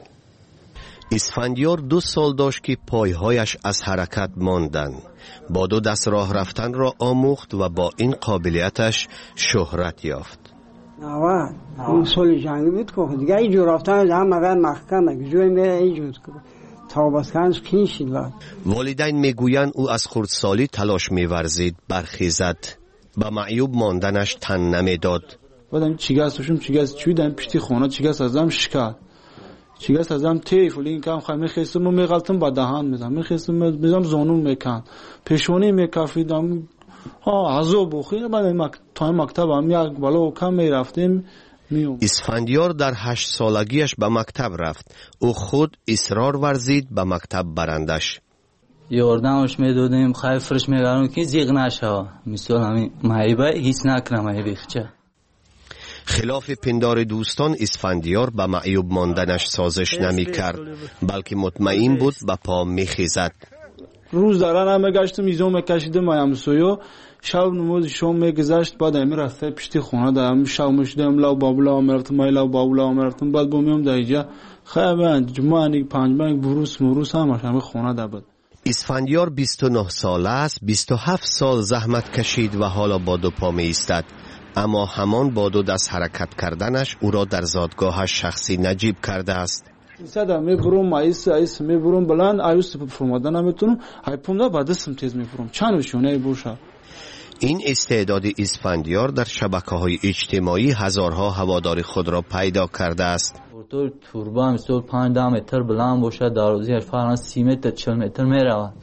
اسفندیار دو سال داشت که پایهایش از حرکت ماندند. با دو دست راه رفتن را آموخت و با این قابلیتش شهرت یافت. آوا اون سال جنگی بود که دیگه اینجور رفتن هم مگر محکمه جوی میره اینجور تابستانش کینشید. والدین میگویند او از خردسالی تلاش میورزید برخیزد. با معیوب ماندنش تن نمیداد. بعدم چیگه استوشم چیگه است چوی دم پشتی خونه چیگه است ازم شکایت چیگه است ازم تیف ولی این کم خواهی میخیستم و میغلطم با دهان میزم میخیستم میزم زانون میکن پیشونی میکفیدم ها عذاب بخیر. بعد تا مکتب هم یک بالا و کم میرفتیم میوم. اسفندیار در هشت سالگیش به مکتب رفت. او خود اصرار ورزید به مکتب برندش. یاردمش میدادیم خیلی فرش میگردم که زیغ نشه. مثل همین معیبه هیچ نکنه معیبه خچه. خلاف پندار دوستان اسفندیار به معیوب ماندنش سازش نمی کرد بلکه مطمئن بود به پا می خیزد. روز دارن همه گشتم ایزو میکشیدم مایم سویو شب نماز شام میگذشت. بعد امی رفته پشتی خونه دارم شب مشدم لو بابلا مرتم لو بابلا مرتم بعد بومیم دایجا خیلی جمعه پنجمه بروس مروس همش همه خونه داره. اسفندیار بیست و نه ساله است. بیست و هفت سال زحمت کشید و حالا با دو پا می ایستد. اما همان با دو دست حرکت کردنش او را در زادگاهش شخصی نجیب کرده است. صدا میبرم مایس ایس میبرم بلند ایوس فرمودن نمیتونم های پوندا بعدسم تیز میبرم چند وشونه بوشا. این استعداد اسفندیار در شبکه‌های اجتماعی هزارها هوادار خود را پیدا کرده است. تو توربا مثل پنج متر بلند باشه در روزیش فقط سی متر چهل متر میره.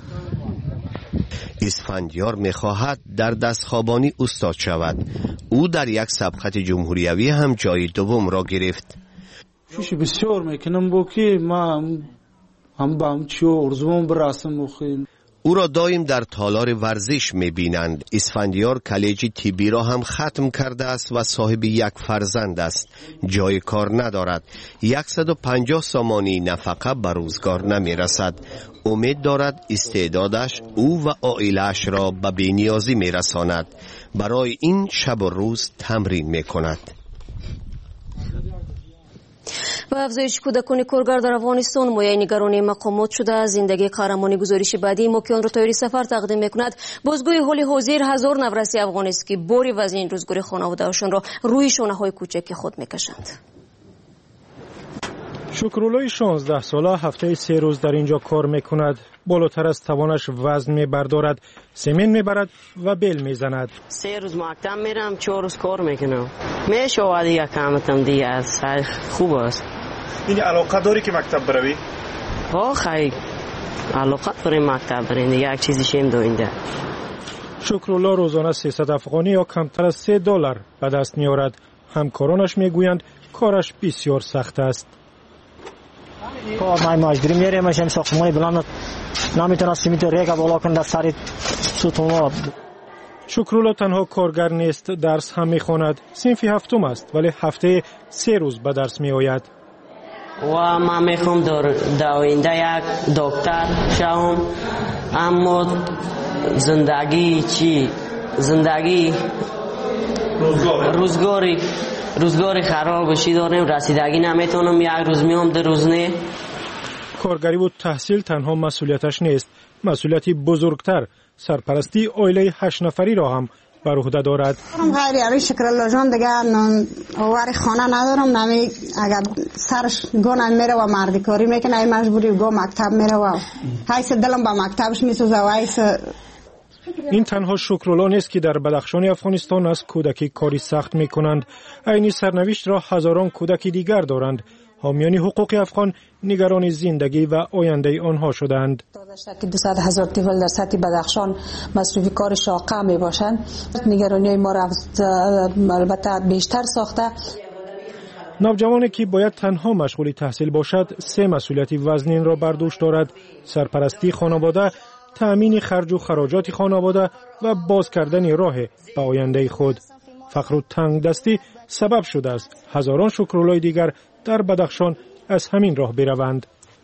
اسفندیار میخواهد در دستخوابانی استاد شود. او در یک سبقت جمهوریوی هم جای دوم را گرفت. شوشی بسیار میکنم با که ما هم با هم چیو ارزوم براسم مخیم. او را دایم در تالار ورزش میبینند. اسفندیار کالج طبی را هم ختم کرده است و صاحب یک فرزند است. جای کار ندارد. صد و پنجاه سامانی نفقه به روزگار نمیرسد. امید دارد استعدادش او و عائله‌اش را به بی‌نیازی میرساند. برای این شب و روز تمرین میکند. و افزایش کودکان کارگر در افغانستان مایه نگرانی مقامات شده. زندگی قهرمانی گزارش بعدی مکیان رو تایری سفر تقدیم میکند. بازگوی حال حاضر هزار نورسی افغان است که باری وزن روزگاری خانواده‌هاشان را روی شانه‌های کوچک خود میکشند. شکرالله شانزده ساله هفته سه روز در اینجا کار میکند. بالاتر از توانش وزن میبردارد، سمن میبرد و بیل میزند. سه روز مکتب میرم، چهار روز کار میکنم. میشود دیگه کامتم دیگه از خوب است. این علاقه داری که مکتب بروی؟ ها خیلی علاقه داریم مکتب بریم دیگه، یک چیزی شیم دوینده. شکرالله روزانه سیصد افغانی یا کمتر از سه دلار به دست میارد. همکارانش میگویند کارش بسیار سخت است. کار مای ماجگیری میریم ماشین ساختمانی بلند نمیتونه سیمنت ریگا بالا کنه در سر ستون. شکرالله تنها کارگر نیست، درس هم میخواند. صنف هفتم است ولی هفته سه روز به درس میآید. و من میخوام در آینده یک دکتر شوم، اما زندگی چی زندگی روزگاری روزگاری خراب بشی داریم، رسیدگی نمیتونم، یک روز میام در روز نه. کارگری و تحصیل تنها مسئولیتش نیست، مسئولیتی بزرگتر، سرپرستی عائله هشت نفری را هم بر عهده دارد. غیر علی شکرالله جان دیگه آوری خانه ندارم، نمی اگر سرش گونه میره و مردی کاری میکنه مجبوری گو مکتب میره و حیث دلم با مکتبش میسوزه و حیث. این تنها شکرالله نیست که در بدخشان افغانستان از کودکی کاری سخت میکنند. عین سرنوشت را هزاران کودک دیگر دارند. حامیان حقوق افغان نگران زندگی و آینده آنها شدند. که دویست هزار طفل در سطح بدخشان مصروف کار شاقه می باشند. نگرانی ما را البته بیشتر ساخته. نوجوانی که باید تنها مشغول تحصیل باشد سه مسئولیت وزنین را بر دوش دارد: سرپرستی خانواده، تأمین خرج و خراجات خانواده و باز کردن راه به آینده خود. فقر و تنگ دستی سبب شده است هزاران شکرالله دیگر در بدخشان از همین راه بروند.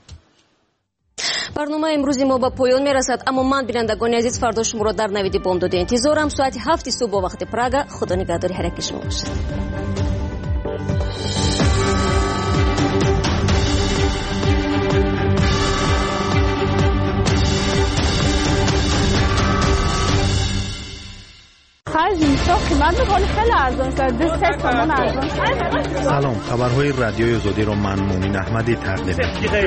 برنامه امروزی ما به پایان میرسد، اما من بینندگان عزیز فردا شما را در نوید بامداد انتظارم. ساعت هفت صبح با وقت پراگ. خدا نگهداری هر یک شما باشد. سلام، خبرهای رادیوی آزادی را من مومن احمدی تقدیم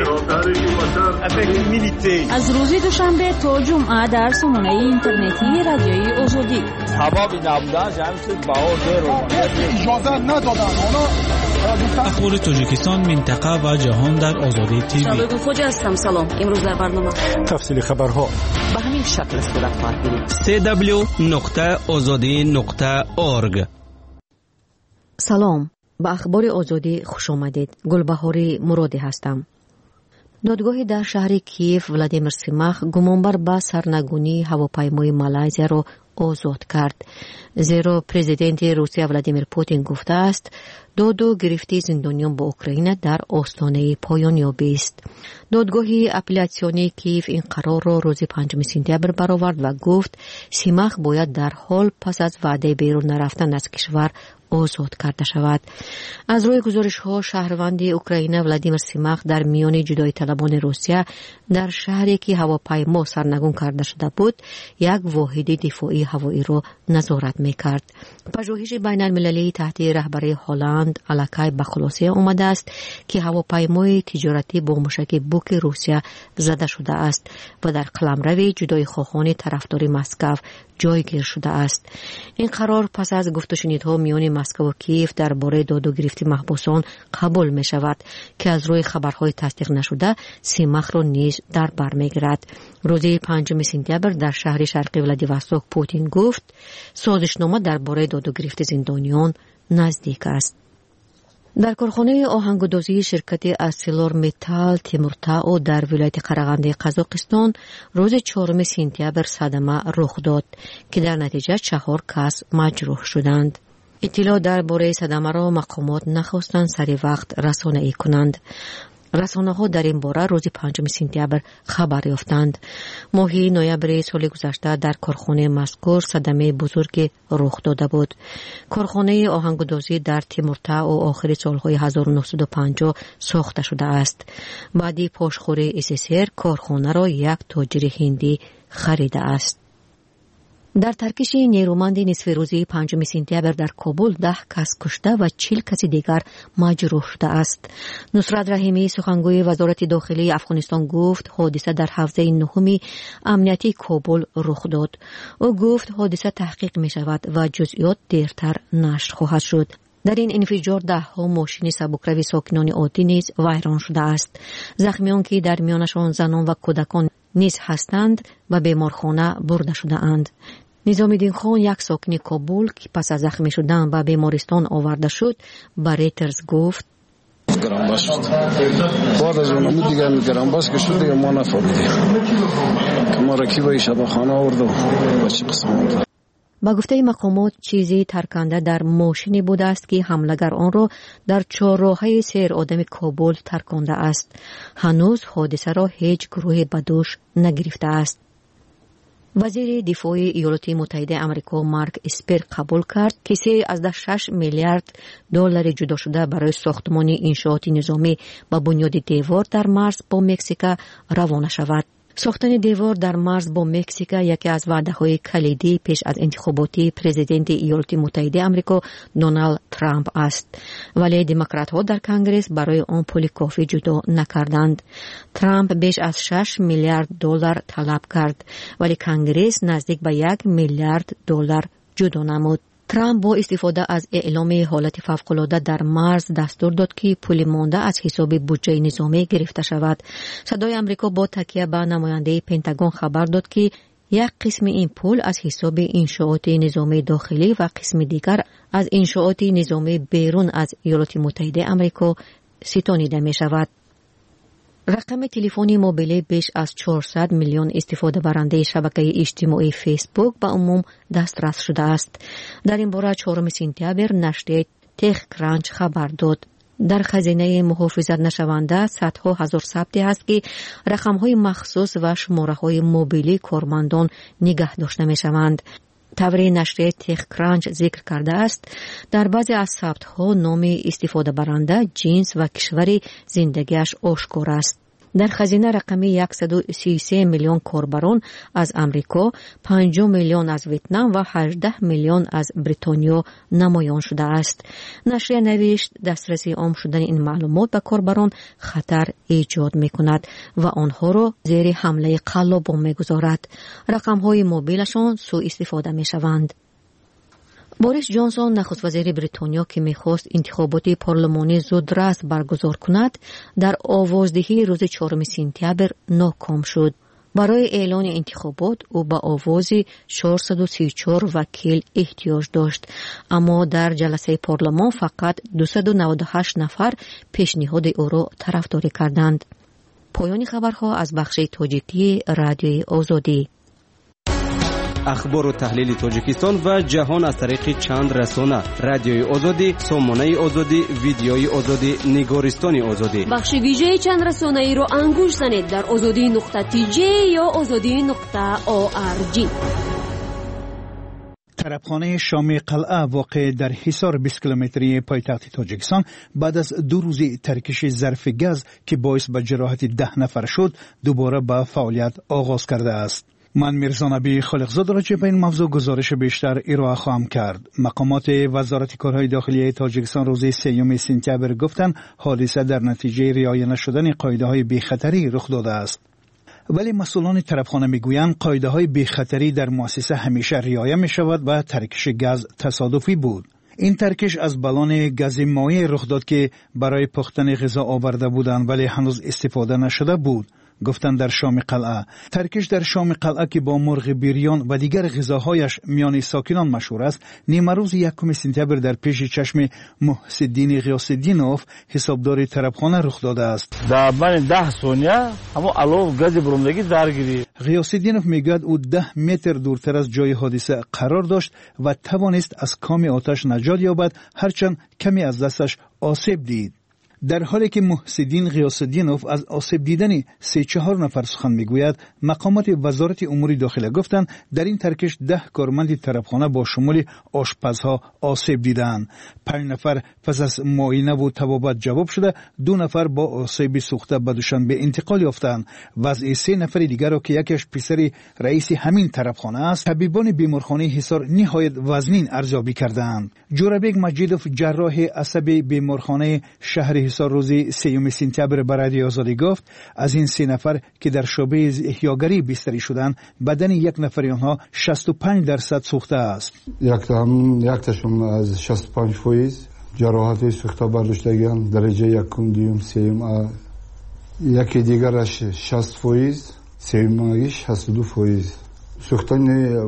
می‌کنم. از روز دوشنبه تا جمعه در سامانه اینترنتی رادیوی آزادی. سبب نبودن جمعیت باور رو اجازه ندادن. اخبار تاجیکستان، منطقه و جهان در آزادی تیوی. شباب خوش هستم. سلام. امروز در برنامه تفصیل خبرها به همین شکل صورت خواهد گرفت. سی دبلیو نقطه آزادی نقطه اورگ. سلام، به اخبار آزادی خوش آمدید. گلبهاری مرادی هستم. دادگاهی در شهر کیف ولادیمیر سیماخ گمانبر به سرنگونی هواپیمای مالایزیا را آزاد کرد، زیرا پرزیدنت روسیه ولادیمیر پوتین گفته است داد و گرفته زندانیان با اوکراین در آستانه پایان یابی است. دادگاه اپلیاسیونی کیف این قرار را روز پنجم سپتامبر برآورد و گفت سیماخ باید در حال پس از وعده بیرون نرفتن از کشور آزاد کرده شود. از روی گزارش ها شهروند اوکراین ولادیمیر سیماخ در میان جدایی طلبان روسیه در شهری که هواپیما سرنگون کرده شده بود یک واحد دفاعی هوایی را نظارت میکرد. پژوهش بین المللی تحت رهبری هلند الکی به خلاصه آمده است که هواپیمای تجارتی با موشک بوک روسیه زده شده است و در قلمرو جدایی خواهان طرفدار مسکو جایگیر شده است. این قرار پس از گفت و شنیدها میان مسکو و کیف درباره داد و گرفت محبوسان قبول می شود که از روی خبرهای تصدیق نشده سیماخ را نیز در بر می گیرد. روز پنجم سپتامبر در شهر شرقی ولادیواستوک پوتین گفت سازشنامه درباره داد و گرفت زندانیان نزدیک است. در کارخانه آهنگودازی شرکت اسیلور متال تیمورتاو در ولایت قرغنده قزاقستان روز چهارم سپتامبر صدمه رخ داد که در نتیجه چهار کس مجروح شدند. اطلاع درباره صدمه را مقامات نخواستند سری وقت رسانه‌ای کنند. رسانه ها در این باره روز پنجم سپتامبر خبر یافتند. ماه نوامبر سال گذشته در کارخانه مذکور صدمه بزرگ رخ داده بود. کارخانه آهنگودازی در تیمورتاو آخر سالهای هزار و نهصد و پنجاه ساخته شده است. بعدی پاشخور اسسر کارخانه را یک تاجر هندی خریده است. در ترکش نیرومند نصف روزی پنجم سپتامبر در کابل ده کس کشته و چهل کس دیگر مجروح شده است. نصرت رحیمی سخنگوی وزارت داخلی افغانستان گفت حادثه در حوزه نهم امنیتی کابل رخ داد. او گفت حادثه تحقیق می شود و جزئیات دیرتر نشر خواهد شد. در این انفجار ده ها ماشین سبکروی ساکنان عادی نیز ویران شده است. زخمیان که در میانشان زنان و کودکان نیز هستند و بیمارخانه برده شده اند. نظام الدین خان یک ساکن کابل که پس از زخمی شدن به بیمارستان آورده شد به ریترز گفت گرانباس شد. بعد از اونم دیگه گرانباس که شد دیگه ما نفهمیدیم که ما را کی به شفاخانه آورد و چه قسم آورد. با گفته مقامات چیزی ترکنده در ماشینی بوده است که حملگر آن را در چهارراهه سیر آدم کابل ترکانده است. هنوز حادثه را هیچ گروه بدوش نگرفته است. وزیر دفاع ایالات متحده آمریکا مارک اسپر قبول کرد که سه از شش میلیارد دلار جدا شده برای ساختمان انشاءات نظامی و بنیاد دیوار در مرز با مکزیک روانه شود. ساختن دیوار در مرز با مکزیک یکی از وعده‌های کلیدی پیش از انتخاباتی پرزیدنت ایالات متحده آمریکا دونالد ترامپ است، ولی دموکرات‌ها در کنگره برای آن پول کافی جدا نکردند. ترامپ بیش از شش میلیارد دلار طلب کرد، ولی کنگره نزدیک به یک میلیارد دلار جدا نمود. ترامپ با استفاده از اعلام حالت فوق‌العاده در مرز دستور داد که پول مانده از حساب بودجه نظامی گرفته شود. صدای آمریکا با تکیه به نماینده پنتاگون خبر داد که یک قسم این پول از حساب انشاءات نظامی داخلی و قسم دیگر از انشاءات نظامی بیرون از ایالات متحده آمریکا ستانیده می شود. رقم تلفنی موبیل بیش از چهارصد میلیون استفاده برنده شبکه اجتماعی فیسبوک به عموم دسترس شده است. در این باره چهارم سپتامبر نشریه تک کرانچ خبر داد. در خزینه محافظت نشونده صدها هزار ثبتی است که رقم‌های مخصوص و شماره‌های موبیلی کارمندان نگه داشته می‌شوند. طوری نشریه تک کرانچ ذکر کرده است در بعضی از ثبت‌ها نام استفاده برنده، جنس و کشور زندگیش آشکار است. در خزینه رقمی صد و سی و سه میلیون کاربران از امریکا، پنج میلیون از ویتنام و هجده میلیون از بریتانیا نمایان شده است. نشریه نوشت دسترسی عام شدن این معلومات به کاربران خطر ایجاد می‌کند و آنها را زیر حمله قلابان می‌گذارد. رقم‌های موبیلشان سوء استفاده می‌شوند. بوریس جانسون نخست وزیر بریتانیا که می‌خواست انتخابات پارلمانی زودرس برگزار کند، در آوازدهی روز چهارم سپتامبر ناکام شد. برای اعلان انتخابات او به آواز چهارصد و سی و چهار وکیل احتیاج داشت، اما در جلسه پارلمان فقط دویست و نود و هشت نفر پیشنهاد او را طرفداری کردند. پایان خبرها از بخش تاجیکی رادیوی آزادی. اخبار و تحلیل تاجیکستان و جهان از طریق چند رسانه: رادیوی آزادی، سامانه آزادی، ویدیوی آزادی، نگارستان آزادی. بخش ویژه چند رسانه ای رو انگوش زنید در آزادی نقطه تی جی یا آزادی نقطه او آر جی. طربخانه شامی قلعه واقع در حصار بیست کیلومتری پایتخت تاجیکستان بعد از دو روزی ترکش ظرف گاز که باعث به جراحت ده نفر شد دوباره به فعالیت آغاز کرده است. من میرزا نبی خالقزاد راجع به این موضوع گزارش بیشتر ارائه خواهم کرد. مقامات وزارت کارهای داخلی تاجیکستان روز سوم سپتامبر گفتند حادثه در نتیجه رعایت نشدن قاعده‌های بی‌خطری رخ داده است. ولی مسئولان طرفخانه میگویند قاعده‌های بی‌خطری در مؤسسه همیشه رعایت می‌شود و ترکش گاز تصادفی بود. این ترکش از بالون گاز مایع رخ داد که برای پختن غذا آورده بودند ولی هنوز استفاده نشده بود. گفتن در شام قلعه ترکش در شام قلعه که با مرغ بریان و دیگر غذاهایش میان ساکنان مشهور است، نیمه روز یکم سپتامبر در پیش چشم محسدین غیاث‌الدینوف حسابدار طربخانه رخ داده است. در بین ده ثانیه اما علو گاز برندگی درگیری. غیاث‌الدینوف میگوید او ده متر دورتر از جای حادثه قرار داشت و توانست از کام آتش نجات یابد، هرچند کمی از دستش آسیب دید. در حالی که محسدین غیاث‌الدینوف از آسیب دیدن سه چهار نفر سخن میگوید، مقامات وزارت امور داخله گفتند در این ترکش ده کارمند طربخانه با شمول آشپزها آسیب دیدند. پنج نفر پس از معاینه و طبابت جواب شده، دو نفر با آسیب سوخته به دوشنبه انتقال یافتند. وضع سه نفر دیگر را که یکیش پسر رئیس همین طربخانه است، طبیبان بیمارخانه حصار نهایت وزنین ارزیابی کردند. جورابیک مجیدوف جراح عصب بیمارخانه شهر حصار روز سوم سپتامبر به رادیو آزادی گفت از این سه نفر که در شعبه احیاگری بستری شدند، بدن یک نفر آنها شصت و پنج درصد سوخته است. یک تام یک تاشون از شصت و پنج درصد جراحت سوخته برداشتگان درجه یکم دیوم سوم، یکی دیگرش شصت درصد، سومیش شصت و دو درصد. سوختن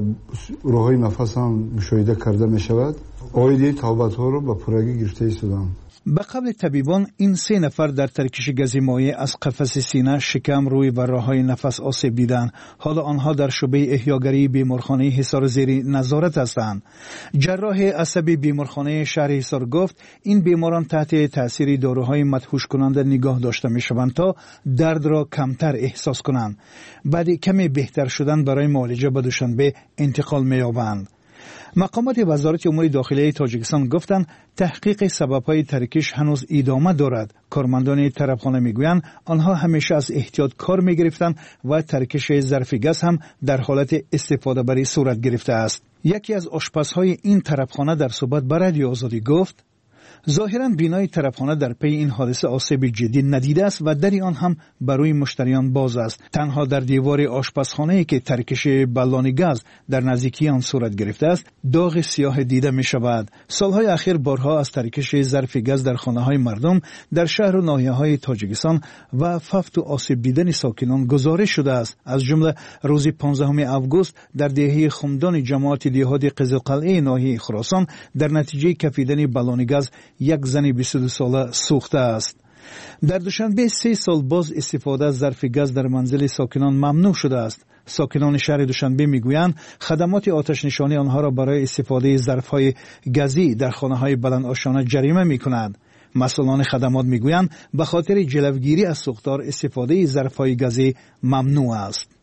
روحی نفس هم مشاهده کرده می شود. آیدی تابت ها رو به پرگی گرفته ایستادن. به قبل طبیبان این سه نفر در ترکش گاز مایع از قفس سینه، شکم، روی و راههای نفس آسیب دیدند. حالا آنها در شعبه احیاگری بیمارخانه حصار زیر نظارت هستند. جراح عصبی بیمارخانه شهر حصار گفت این بیماران تحت تاثیر داروهای مدهوش کننده نگاه داشته میشوند تا درد را کمتر احساس کنند. بعد کمی بهتر شدن برای معالجه به دوشنبه انتقال می‌یابند. مقامات وزارت امور داخلی تاجیکستان گفتند تحقیق سبب‌های ترکش هنوز ادامه دارد. کارمندان طرفخانه میگویند آنها همیشه از احتیاط کار میگرفتند و ترکش ظرف گاز هم در حالت استفاده بری صورت گرفته است. یکی از آشپزهای این طرفخانه در صحبت با رادیو آزادی گفت ظاهراً بینای طرفخانه در پی این حادثه آسیب جدی ندیده است و در آن هم برای مشتریان باز است. تنها در دیوار آشپزخانه‌ای که ترکش بالون گاز در نزدیکی آن صورت گرفته است داغ سیاه دیده می شود. سالهای اخیر بارها از ترکش ظرف گاز در خانه‌های مردم در شهر و ناحیه‌های تاجیکستان و ففت و آسیب دیدن ساکنان گزارش شده است. از جمله روز پانزدهم آگوست در دهه خمدان جماعت دهات قزلقلعه ناحیه خراسان در نتیجه کفیدن بالون گاز یک زن بیست و دو ساله سوخته است. در دوشنبه سه سال باز استفاده از ظرف گاز در منزل ساکنان ممنوع شده است. ساکنان شهر دوشنبه میگویند خدمات آتش نشانی آنها را برای استفاده ظرف‌های گازی در خانه‌های بلند آشانه جریمه می‌کنند. مسئولان خدمات میگویند به خاطر جلوگیری از سوختار استفاده ظرف‌های گازی ممنوع است.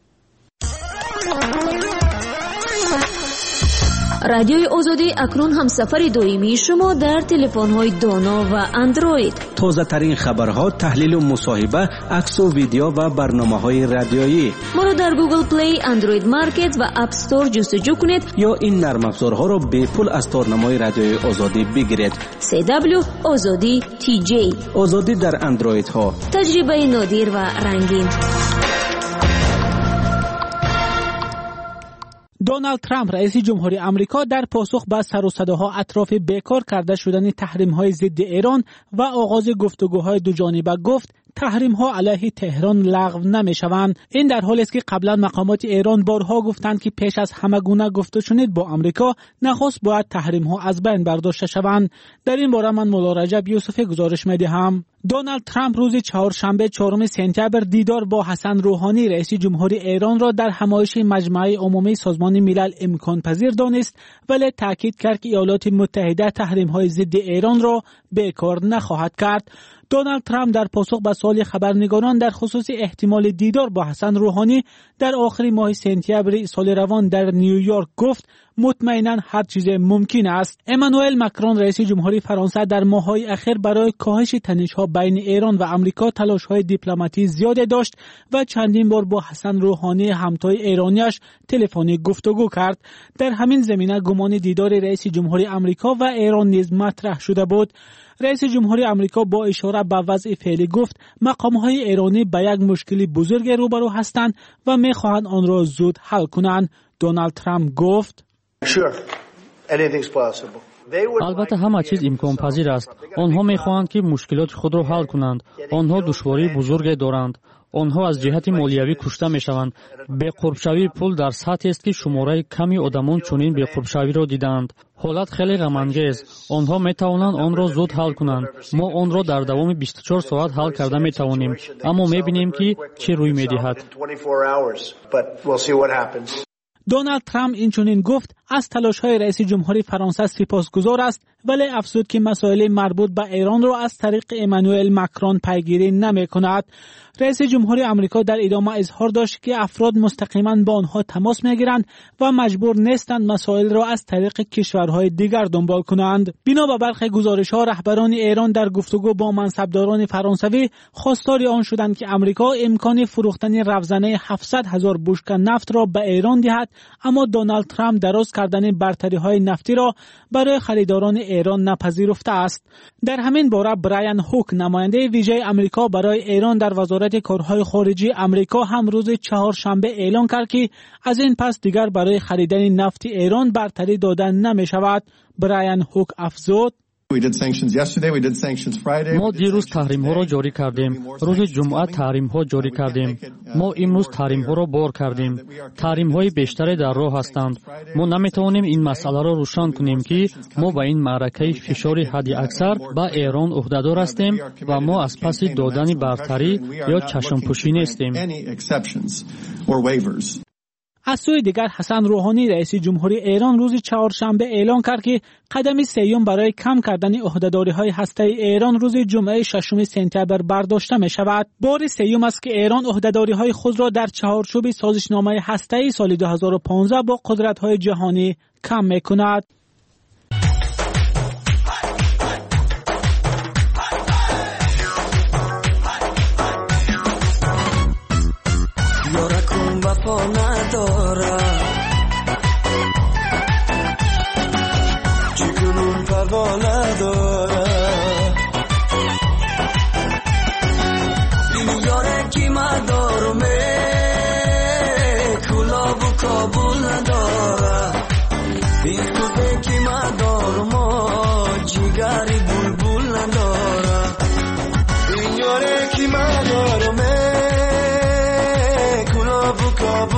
رادیوی آزادی اکنون هم سفر دائمی شما در تلفن‌های دانا و اندروید. تازه ترین خبرها، تحلیل و مصاحبه، عکس و ویدیو و برنامه‌های رادیویی. ما را در گوگل پلی، اندروید مارکت و اپ استور جستجو کنید یا این نرم افزارها را به پول از تارنمای رادیوی آزادی بگیرید. سی دبلیو آزادی تی جی. آزادی در اندروید ها. تجربه نادر و رنگین. دونالد ترامپ رئیس جمهوری آمریکا در پاسخ به سر و صداها اطراف بیکار کرده شدن تحریم‌های ضد ایران و آغاز گفتگوهای دوجانبه گفت تحریم‌ها علیه تهران لغو نمی‌شوند. این در حالی است که قبلا مقامات ایران بارها گفتند که پیش از همه گونه گفته شنید با آمریکا نخست باید تحریم‌ها از بین برداشته شوند. در این باره من مولا رجب یوسفی گزارش می‌دهم. دونالد ترامپ روز چهارشنبه چهارم سپتامبر دیدار با حسن روحانی رئیس جمهوری ایران را در همایش مجمع عمومی سازمان ملل امکان پذیر دانست، ولی تاکید کرد که ایالات متحده تحریم‌های ضد ایران را بیکار نخواهد کرد. دونالد ترامپ در پاسخ به سوال خبرنگاران در خصوص احتمال دیدار با حسن روحانی در آخر ماه سپتامبر سال روان در نیویورک گفت مطمئنا هر چیز ممکن است. امانوئل مکرون رئیس جمهوری فرانسه در ماه‌های اخیر برای کاهش تنش‌ها بین ایران و آمریکا تلاش‌های دیپلماتی زیاد داشت و چندین بار با حسن روحانی همتای ایرانیش تلفنی گفتگو کرد. در همین زمینه گمان دیدار رئیس جمهوری آمریکا و ایران نیز مطرح شده بود. رئیس جمهوری آمریکا با اشاره به وضع فعلی گفت مقام‌های ایرانی به یک مشکل بزرگ روبرو هستند و می‌خواهند آن را زود حل کنند. دونالد ترامپ گفت البته همه چیز امکان پذیر است. آنها می‌خواهند که مشکلات خود را حل کنند. آنها دشواری بزرگی دارند. آنها از جهت مالیوی کشته می‌شوند. بی‌قرب‌شوی پول در سطحی است که شماره کمی آدمان چنین بی‌قرب‌شوی را دیدند. حالت خیلی غم‌انگیز. آنها می‌توانند آن را زود حل کنند. ما آن را در دوام بیست و چهار ساعت حل کرده می‌توانیم، اما می‌بینیم که چه روی می‌دهد. دونالد ترامپ اینچنین گفت از تلاش‌های رئیس جمهوری فرانسه سپاسگزار است، ولی افزود که مسائل مربوط به ایران را از طریق امانوئل مکرون پیگیری نمی‌کند. رئیس جمهوری آمریکا در ادامه اظهار داشت که افراد مستقیما با آنها تماس می‌گیرند و مجبور نیستند مسائل را از طریق کشورهای دیگر دنبال کنند. بنا به برخی گزارش‌ها رهبران ایران در گفتگو با منصبداران فرانسوی خواستار آن شدند که آمریکا امکان فروختن روزانه هفتصد هزار بشکه نفت را به ایران دهد، اما دونالد ترامپ دراز کردن برتری‌های نفتی را برای خریداران ایران نپذیرفته است. در همین باره برایان هوک نماینده ویژه آمریکا برای ایران در وزارت کارهای خارجی آمریکا هم روز چهارشنبه اعلام کرد که از این پس دیگر برای خریدن نفت ایران برتری دادن نمی شود. برایان هوک افزود ما دیروز تحریم ها را جاری کردیم. روز جمعه تحریم ها جاری کردیم. ما امروز تحریم ها را بار کردیم. تحریم های بیشتری در راه هستند. ما نمیتوانیم این مسئله را روشن کنیم که ما با این معرکه فشار حد اکثر با ایران عهدهدار هستیم و ما از پس دادن برتری یا چشم پوشی نیستیم. از سوی دیگر حسن روحانی رئیس جمهوری ایران روز چهارشنبه اعلام کرد که قدم سیوم برای کم کردن عهده‌داری‌های هسته‌ای ایران روز جمعه ششم سپتامبر برداشته می شود. بار سیوم است که ایران عهده‌داری‌های خود را در چهارچوب سازشنامه هسته‌ای سال دو هزار و پانزده با قدرت‌های جهانی کم می‌کند.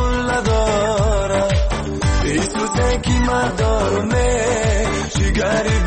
Got it.